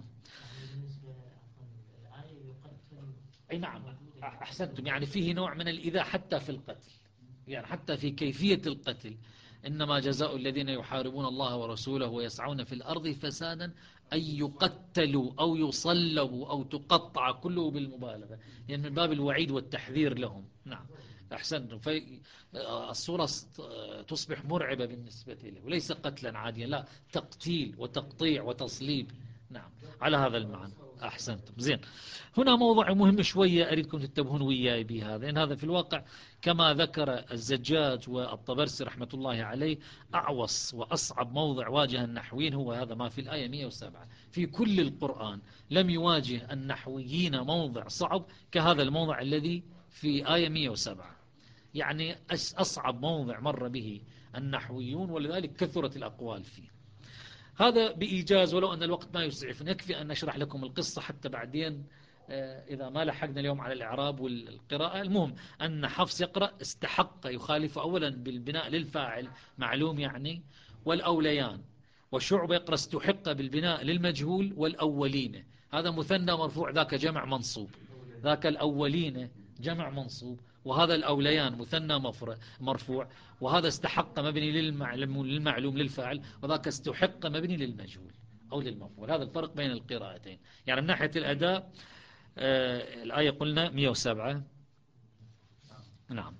أي نعم أحسنتم، يعني فيه نوع من الإيذاء حتى في القتل، يعني حتى في كيفية القتل. إنما جزاء الذين يحاربون الله ورسوله ويسعون في الأرض فسادا أن يقتلوا أو يصلبوا أو تقطع، كله بالمبالغة، يعني من باب الوعيد والتحذير لهم. نعم أحسنتم. فالصورة تصبح مرعبة بالنسبة له، وليس قتلا عاديا، لا، تقتيل وتقطيع وتصليب. نعم على هذا المعنى. أحسنتم. زين، هنا موضوع مهم شوية أريدكم تنتبهون وياي بهذا، لأن هذا في الواقع كما ذكر الزجاج والطبرسي رحمة الله عليه أعوص وأصعب موضع واجه النحويين هو هذا ما في الآية مئة وسبعة. في كل القرآن لم يواجه النحويين موضع صعب كهذا الموضع الذي في آية مئة وسبعة، يعني أصعب موضع مر به النحويون، ولذلك كثرت الأقوال فيه. هذا بإيجاز، ولو أن الوقت ما يسعف يكفي أن نشرح لكم القصة حتى بعدين إذا ما لحقنا اليوم على الإعراب والقراءة. المهم أن حفص يقرأ استحق، يخالف أولا بالبناء للفاعل معلوم يعني والأوليان، وشعب يقرأ استحق بالبناء للمجهول والأولين، هذا مثنى مرفوع، ذاك جمع منصوب، ذاك الأولين جمع منصوب، وهذا الأوليان مثنى مرفوع، وهذا استحق مبني للمعلوم للفاعل، وذاك استحق مبني للمجهول أو للمفعول. هذا الفرق بين القراءتين. يعني من ناحية الأداء آه الآية قلنا مئة وسبعة. نعم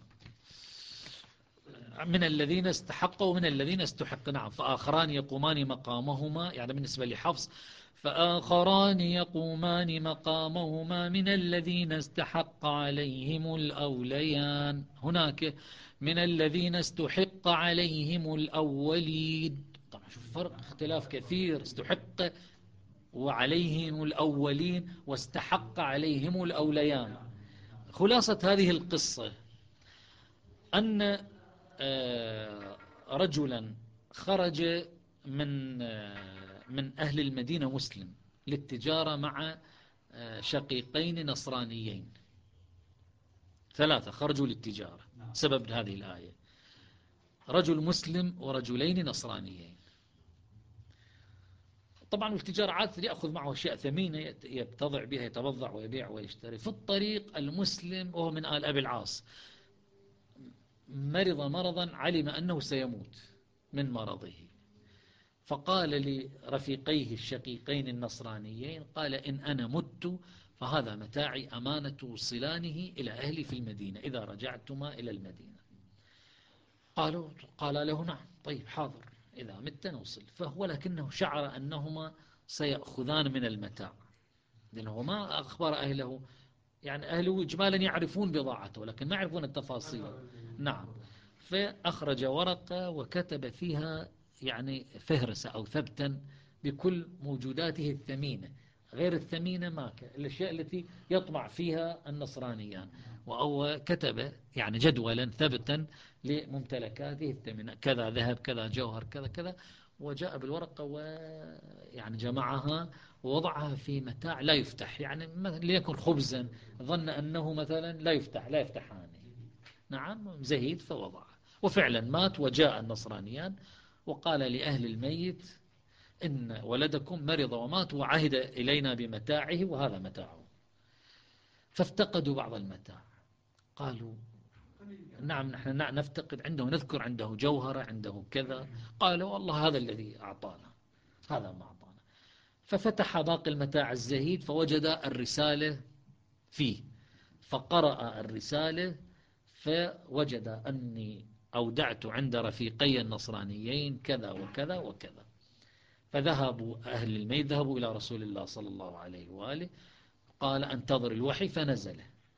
من الذين استحقوا ومن الذين استحق. نعم فآخران يقومان مقامهما، يعني بالنسبة لحفص فآخران يقومان مقامهما من الذين استحق عليهم الأوليان، هناك من الذين استحق عليهم الأولين. طبعا شوف فرق اختلاف كثير، استحق وعليهم الأولين واستحق عليهم الأوليان. خلاصة هذه القصة أن رجلا خرج من من أهل المدينة مسلم للتجارة مع شقيقين نصرانيين، ثلاثة خرجوا للتجارة سبب هذه الآية، رجل مسلم ورجلين نصرانيين. طبعا التجارة عادة يأخذ معه أشياء ثمينة يبتضع بها، يتبضع ويبيع ويشتري. في الطريق المسلم وهو من آل أبي العاص مرض مرضا علم أنه سيموت من مرضه، فقال لرفيقيه الشقيقين النصرانيين قال إن أنا مت فهذا متاعي أمانة توصلانه إلى أهلي في المدينة إذا رجعتما إلى المدينة. قالوا قال له نعم طيب حاضر إذا مت نوصل. فهو لكنه شعر أنهما سيأخذان من المتاع، لأنه ما أخبر أهله، يعني أهله إجمالا يعرفون بضاعته لكن ما يعرفون التفاصيل. نعم فأخرج ورقة وكتب فيها يعني فهرسة أو ثبتا بكل موجوداته الثمينة، غير الثمينة ما الأشياء التي يطمع فيها النصرانيان، أو كتب يعني جدولا ثبتا لممتلكاته الثمينة، كذا ذهب كذا جوهر كذا كذا، وجاء بالورقة ويعني جمعها ووضعها في متاع لا يفتح، يعني ليكن خبزا ظن أنه مثلا لا يفتح لا يفتحان. نعم زهيد فوضعه، وفعلا مات. وجاء النصرانيان وقال لأهل الميت إن ولدكم مرض ومات وعهد إلينا بمتاعه وهذا متاعه. فافتقدوا بعض المتاع، قالوا نعم نحن نفتقد عنده، نذكر عنده جوهرة عنده كذا. قالوا والله هذا الذي أعطانا، هذا ما أعطانا. ففتح باقي المتاع الزهيد فوجد الرسالة فيه، فقرأ الرسالة فوجد أني أودعت عند رفيقي النصرانيين كذا وكذا وكذا. فذهبوا أهل الميت ذهبوا إلى رسول الله صلى الله عليه وآله، قال انتظر الوحي، فنزل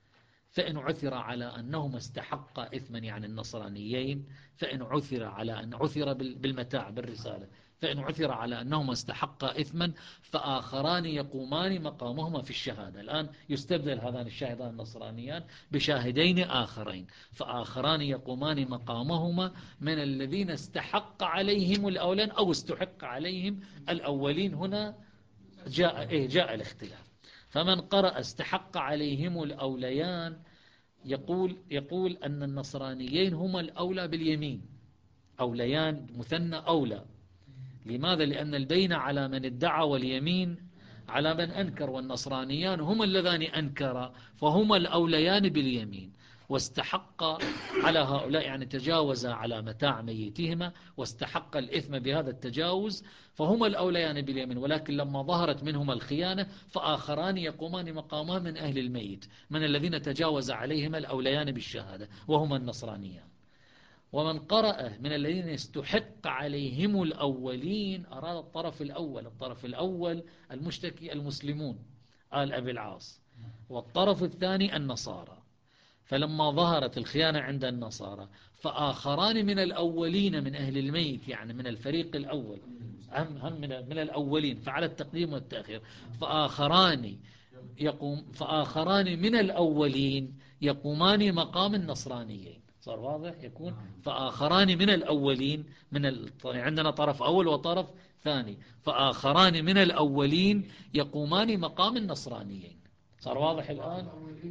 فإن عثر على أنهما استحقا إثما يعني النصرانيين، فإن عثر على أن عثر بالمتاع بالرسالة، فإن عثر على أنهما استحقا إثما فآخران يقومان مقامهما في الشهادة. الآن يستبدل هذان الشاهدان النصرانيان بشاهدين آخرين، فآخران يقومان مقامهما من الذين استحق عليهم الأولين أو استحق عليهم الأولين. هنا جاء, إيه جاء الاختلاف. فمن قرأ استحق عليهم الأوليان يقول, يقول أن النصرانيين هما الأولى باليمين. أوليان مثنى أولى. لماذا؟ لأن البين على من ادعى واليمين على من أنكر، والنصرانيان هم اللذان أنكر فهما الأوليان باليمين، واستحق على هؤلاء يعني تجاوز على متاع ميتهما واستحق الإثم بهذا التجاوز فهما الأوليان باليمين. ولكن لما ظهرت منهما الخيانة فآخران يقومان مقامها من أهل الميت من الذين تجاوز عليهما الأوليان بالشهادة وهما النصرانيان. ومن قرأ من الذين استحق عليهم الأولين أراد الطرف الأول. الطرف الأول المشتكي المسلمون آل أبي العاص، والطرف الثاني النصارى. فلما ظهرت الخيانة عند النصارى فآخران من الأولين من أهل الميت يعني من الفريق الأول هم, هم من, من الأولين فعلى التقديم والتأخير، فآخران يقوم فآخران من الأولين يقومان مقام النصرانيين. صار واضح؟ يكون فآخران من الأولين من ال... عندنا طرف أول وطرف ثاني، فآخران من الأولين يقومان مقام النصرانيين. صار واضح الآن؟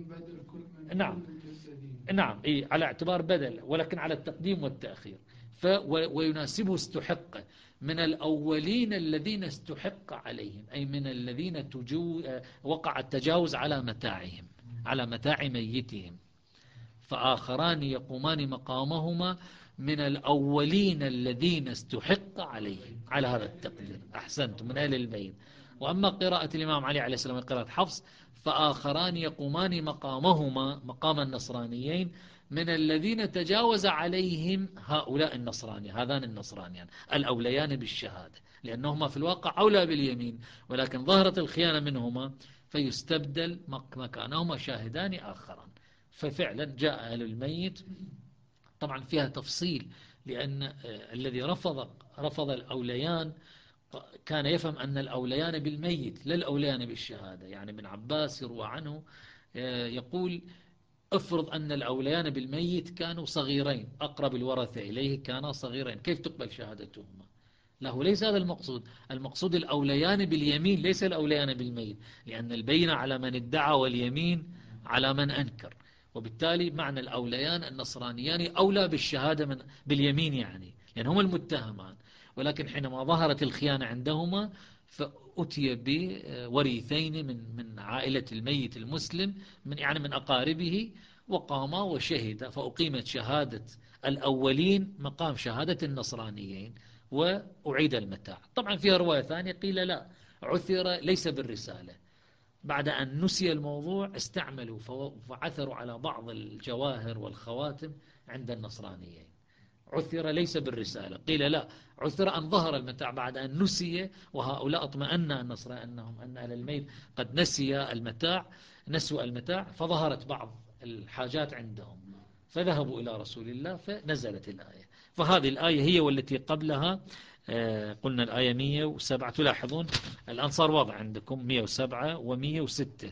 نعم نعم إيه على اعتبار بدل ولكن على التقديم والتأخير. ف... ويناسبه استحق من الأولين الذين استحق عليهم أي من الذين تجو... وقع التجاوز على متاعهم على متاع ميتهم، فآخران يقومان مقامهما من الأولين الذين استحق عليهم على هذا التقدير. أحسنت من أهل البيت. وأما قراءة الإمام علي عليه السلام قراءة حفص فآخران يقومان مقامهما مقام النصرانيين من الذين تجاوز عليهم هؤلاء النصراني هذان النصرانيان الأوليان بالشهادة، لأنهما في الواقع أولى باليمين ولكن ظهرت الخيانة منهما فيستبدل مكانهما شاهدان آخران. ففعلا جاء أهل الميت. طبعا فيها تفصيل لأن الذي رفض رفض الأوليان كان يفهم أن الأوليان بالميت لا الأوليان بالشهادة. يعني ابن عباس يروى عنه يقول افرض أن الأوليان بالميت كانوا صغيرين أقرب الورثة إليه كانا صغيرين، كيف تقبل شهادتهما؟ له ليس هذا المقصود. المقصود الأوليان باليمين ليس الأوليان بالميت، لأن البين على من ادعى واليمين على من أنكر، وبالتالي معنى الأوليان النصرانيان أولى بالشهادة من باليمين يعني لأن هم المتهمان. ولكن حينما ظهرت الخيانة عندهما فأتي بوريثين من من عائلة الميت المسلم من يعني من أقاربه وقاما وشهد فأقيمت شهادة الأولين مقام شهادة النصرانيين وأعيد المتاع. طبعا فيها رواية ثانية قيل لا عثر ليس بالرسالة، بعد أن نسي الموضوع استعملوا فعثروا على بعض الجواهر والخواتم عند النصرانيين. عثر ليس بالرسالة، قيل لا عثر أن ظهر المتاع بعد أن نسي، وهؤلاء اطمأن النصر أنهم أن أهل الميت قد نسي المتاع نسوا المتاع فظهرت بعض الحاجات عندهم فذهبوا إلى رسول الله فنزلت الآية. فهذه الآية هي والتي قبلها آه قلنا الآية مئة وسبعة. تلاحظون الآن صار واضح عندكم مئة وسبعة ومئة وستة.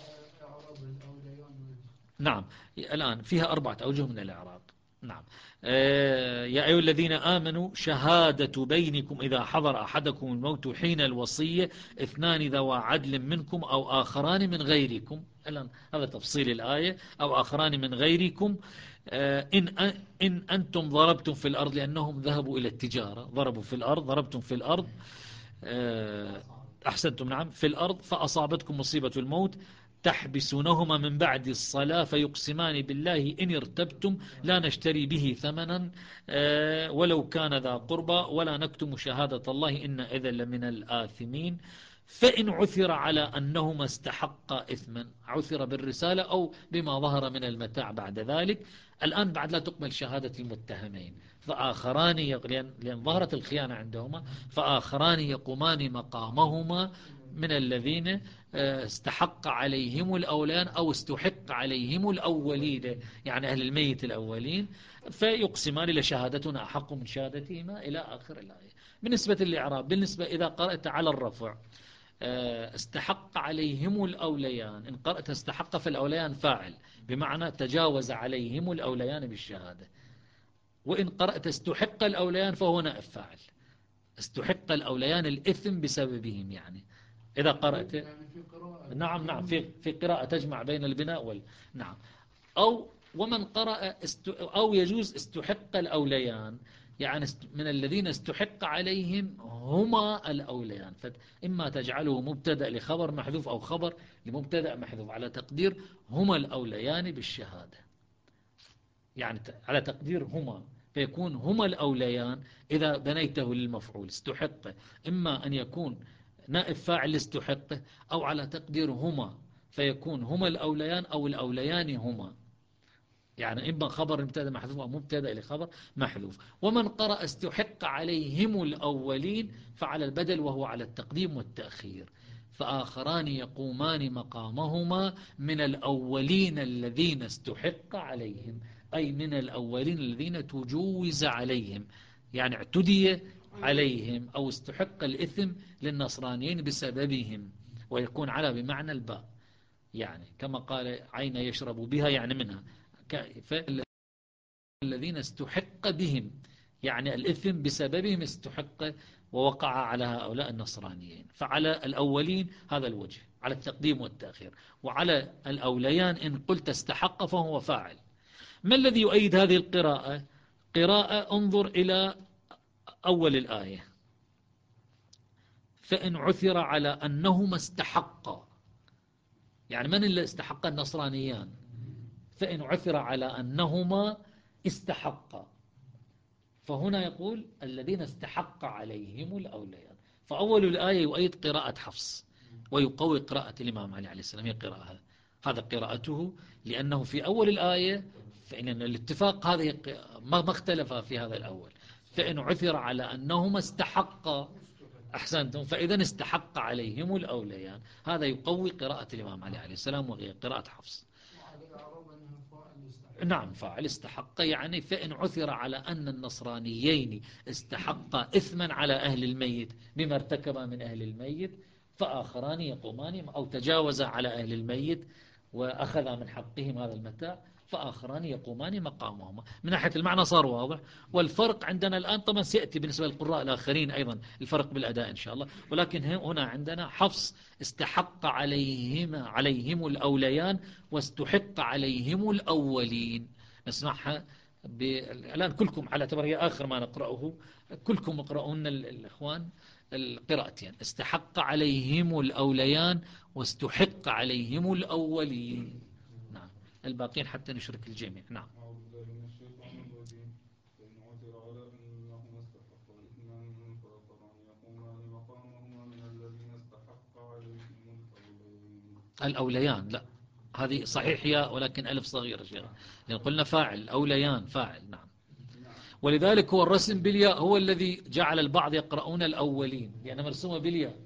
نعم الآن فيها أربعة أوجه من الإعراب. نعم آه يا أيها الذين آمنوا شهادة بينكم إذا حضر أحدكم الموت حين الوصية اثنان ذوى عدل منكم أو آخران من غيركم. الآن هذا تفصيل الآية أو آخران من غيركم آه إن, إن أنتم ضربتم في الأرض لأنهم ذهبوا إلى التجارة ضربوا في الأرض ضربتم في الأرض آه أحسنتم نعم في الأرض فأصابتكم مصيبة الموت تحبسونهما من بعد الصلاة فيقسمان بالله إن ارتبتم لا نشتري به ثمنا ولو كان ذا قربى ولا نكتم شهادة الله إن إذا لمن الآثمين. فإن عثر على أنهما استحقا إثما عثر بالرسالة أو بما ظهر من المتاع بعد ذلك. الآن بعد لا تقبل شهادة المتهمين فآخران لأن ظهرت الخيانة عندهما فآخران يقومان مقامهما من الذين استحق عليهم الأوليان أو استحق عليهم الأولين، يعني أهل الميت الأولين، فيقسمان لشهادتنا أحق من شهادتهما إلى آخر الآية. بالنسبة للإعراب، بالنسبة إذا قرأت على الرفع استحق عليهم الأوليان، إن قرأت استحق في الأوليان فاعل بمعنى تجاوز عليهم الأوليان بالشهادة، وإن قرأت استحق الأوليان فهو نائب فاعل، استحق الأوليان الإثم بسببهم. يعني إذا قرأت يعني في قراءة نعم نعم في في قراءة تجمع بين البناء وال نعم. أو ومن قرأ است... أو يجوز استحق الأوليان، يعني من الذين استحق عليهم هما الأوليان، فإما تجعله مبتدأ لخبر محذوف أو خبر لمبتدأ محذوف على تقدير هما الأوليان بالشهادة، يعني على تقدير هما، فيكون هما الأوليان إذا بنيته للمفعول استحق، إما أن يكون نائب فاعل استحق أو على تقدير هما، فيكون هما الأوليان أو الأوليان هما، يعني إما خبر مبتدا محذوف أو مبتدا لخبر محذوف. ومن قرأ استحق عليهم الأولين فعلى البدل وهو على التقديم والتأخير، فآخران يقومان مقامهما من الأولين الذين استحق عليهم، أي من الأولين الذين تجوز عليهم، يعني اعتدي عليهم أو استحق الإثم للنصرانيين بسببهم، ويكون على بمعنى الباء، يعني كما قال عين يشرب بها يعني منها، فالذين استحق بهم يعني الإثم بسببهم استحق ووقع على هؤلاء النصرانيين، فعلى الأولين هذا الوجه على التقديم والتأخير، وعلى الأوليان إن قلت استحق فهو فاعل. ما الذي يؤيد هذه القراءة؟ قراءة انظر إلى أول الآية، فإن عثر على أنهما استحقا، يعني من اللي استحق؟ النصرانيان، فإن عثر على أنهما استحقا، فهنا يقول الذين استحق عليهم الأوليان، فأول الآية يؤيد قراءة حفص ويقوي قراءة الإمام علي عليه السلام، هي قراءة هذا قراءته، لأنه في أول الآية فإن الاتفاق هذه ما اختلف في هذا الأول، فإن عثر على أنهما استحقا أحسنتم، فإذا استحق عليهم الأوليان، هذا يقوي قراءة الإمام علي عليه السلام وهي قراءة حفص. نعم فاعل استحق، يعني فإن عثر على أن النصرانيين استحقا إثما على أهل الميت بما ارتكبا من أهل الميت، فآخران يقومان أو تجاوز على أهل الميت وأخذ من حقهم هذا المتاع، فآخران يقومان مقامهما. من ناحية المعنى صار واضح، والفرق عندنا الآن طبعا سيأتي بالنسبة للقراء الآخرين أيضا الفرق بالأداء إن شاء الله، ولكن هنا عندنا حفص استحق عليهم عليهم الأوليان واستحق عليهم الأولين. نسمعها ب... الآن كلكم على اعتبار هي آخر ما نقرأه، كلكم اقرؤون الإخوان القراءتين، استحق عليهم الأوليان واستحق عليهم الأولين. نعم الباقين حتى نشرك الجميع. نعم أعوذ بالله من الشيطان الرجيم. فإن عثر على أنهما استحقا إثما فآخران يقومان مقامهما من الذين استحق عليهم الأوليان. الأوليان لا، هذه صحيح يا ولكن ألف صغيرة شيخ، لأن قلنا فاعل أوليان فاعل. نعم ولذلك هو الرسم بالياء هو الذي جعل البعض يقرؤون الأولين لأنه مرسومة بالياء.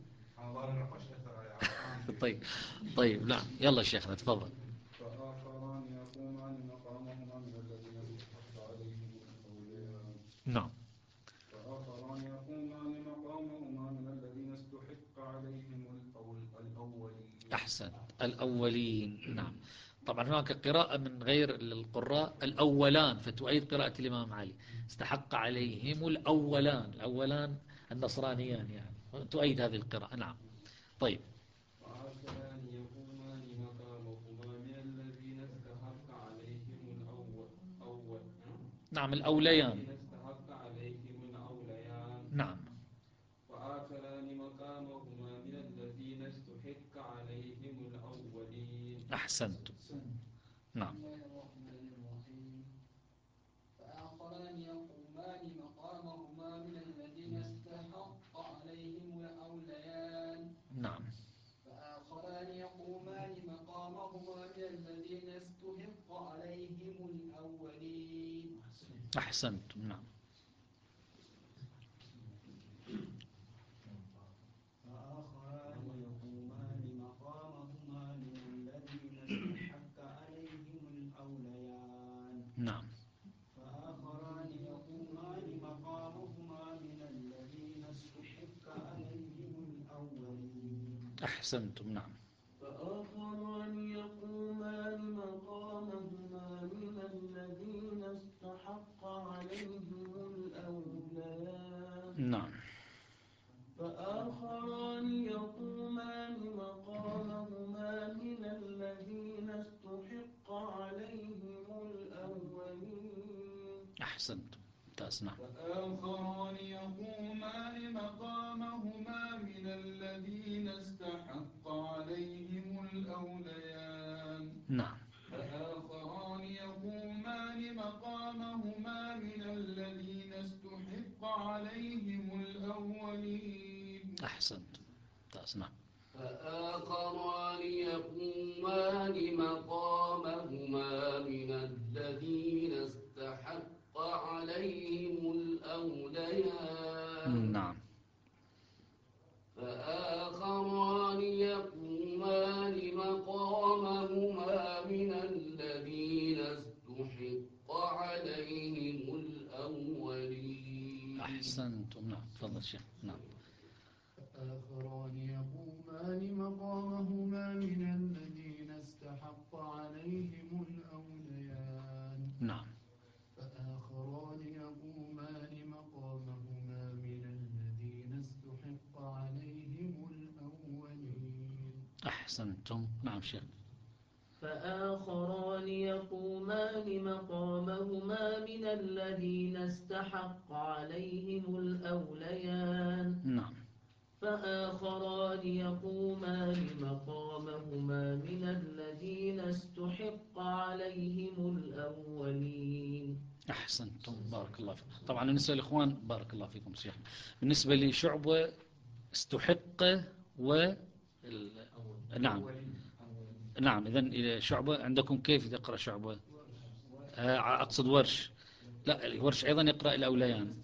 طيب طيب نعم يلا شيخنا تفضل. فآخران يقومان مقامهما من الذين استحق عليهم الأوليان. نعم فآخران يقومان مقامهما من الذين استحق عليهم الأولين. أحسن الأولين. نعم طبعا هناك قراءة من غير القراء الأولان فتؤيد قراءة الإمام علي، استحق عليهم الأولان، الأولان النصرانيان يعني تؤيد هذه القراءة. نعم طيب وآخران يقومان مقامهما من الذين استحق عليهم الأول أول نعم الأوليان. استحق عليهم الأوليان. نعم وآخران مقامهما من الذين استحق عليهم الأولين. أحسنتم. نعم فآخران يقومان مقامهما من الذين استحق عليهم الأوليان. نعم فآخران يقومان مقامهما من الذين استحق عليهم الأولين. أحسنتم. نعم فآخران أحسنتم. نعم. فآخران يقومان مقامهما من الذين استحق عليهم الأوليان نعم. فآخران يقومان مقامهما من الذين استحق عليهم الأولين. أحسنتم. ممتاز. نعم. فآخران يقومان مقامهما من الذين استحق عليهم الأوليان. نعم. فآخران يقومان مقامهما من الذين استحق عليهم الأولين. أحسنتم. ممتاز. نعم. فآخران يقومان مقامهما من الذين استحق عليهم الأوليان. نعم. فآخران يقومان مقامهما من الذين استحق عليهم الأولين. أحسنتم. نعم. تفضل شيخ. نعم. فآخران يقومان مقامهما من الذين استحق عليهم الأوليان. نعم. فآخران يقومان مقامهما من الذين استحق عليهم الأولين. أحسنتم. نعم شيخ. فآخران يقومان مقامهما من الذين استحق عليهم الأوليان. نعم. فآخران يقومان مقامهما من الذين استحق عليهم الأولين. أحسنتم. بارك الله فيكم. طبعا بالنسبة للإخوان بارك الله فيكم شيخ، بالنسبة لشعبة استحق و نعم نعم إذن شعبة عندكم كيف يقرأ شعبة؟ أقصد ورش. لا ورش أيضا يقرأ الأوليان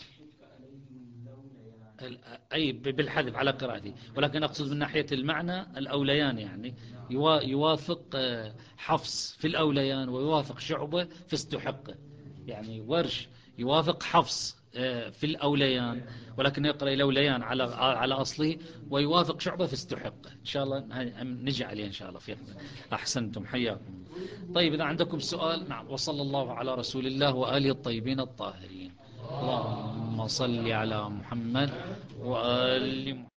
أي بالحذف على قراءتي، ولكن أقصد من ناحية المعنى الأوليان يعني يوافق حفص في الأوليان ويوافق شعبة في استحق، يعني ورش يوافق حفص في الأوليان ولكن يقرأ الأوليان على على أصله، ويوافق شعبة في استحق. إن شاء الله نجي عليه إن شاء الله. في أحسنتم. حياكم. طيب إذا عندكم سؤال. نعم. وصلى الله على رسول الله وآله الطيبين الطاهرين. اللهم صل على محمد وآل محمد.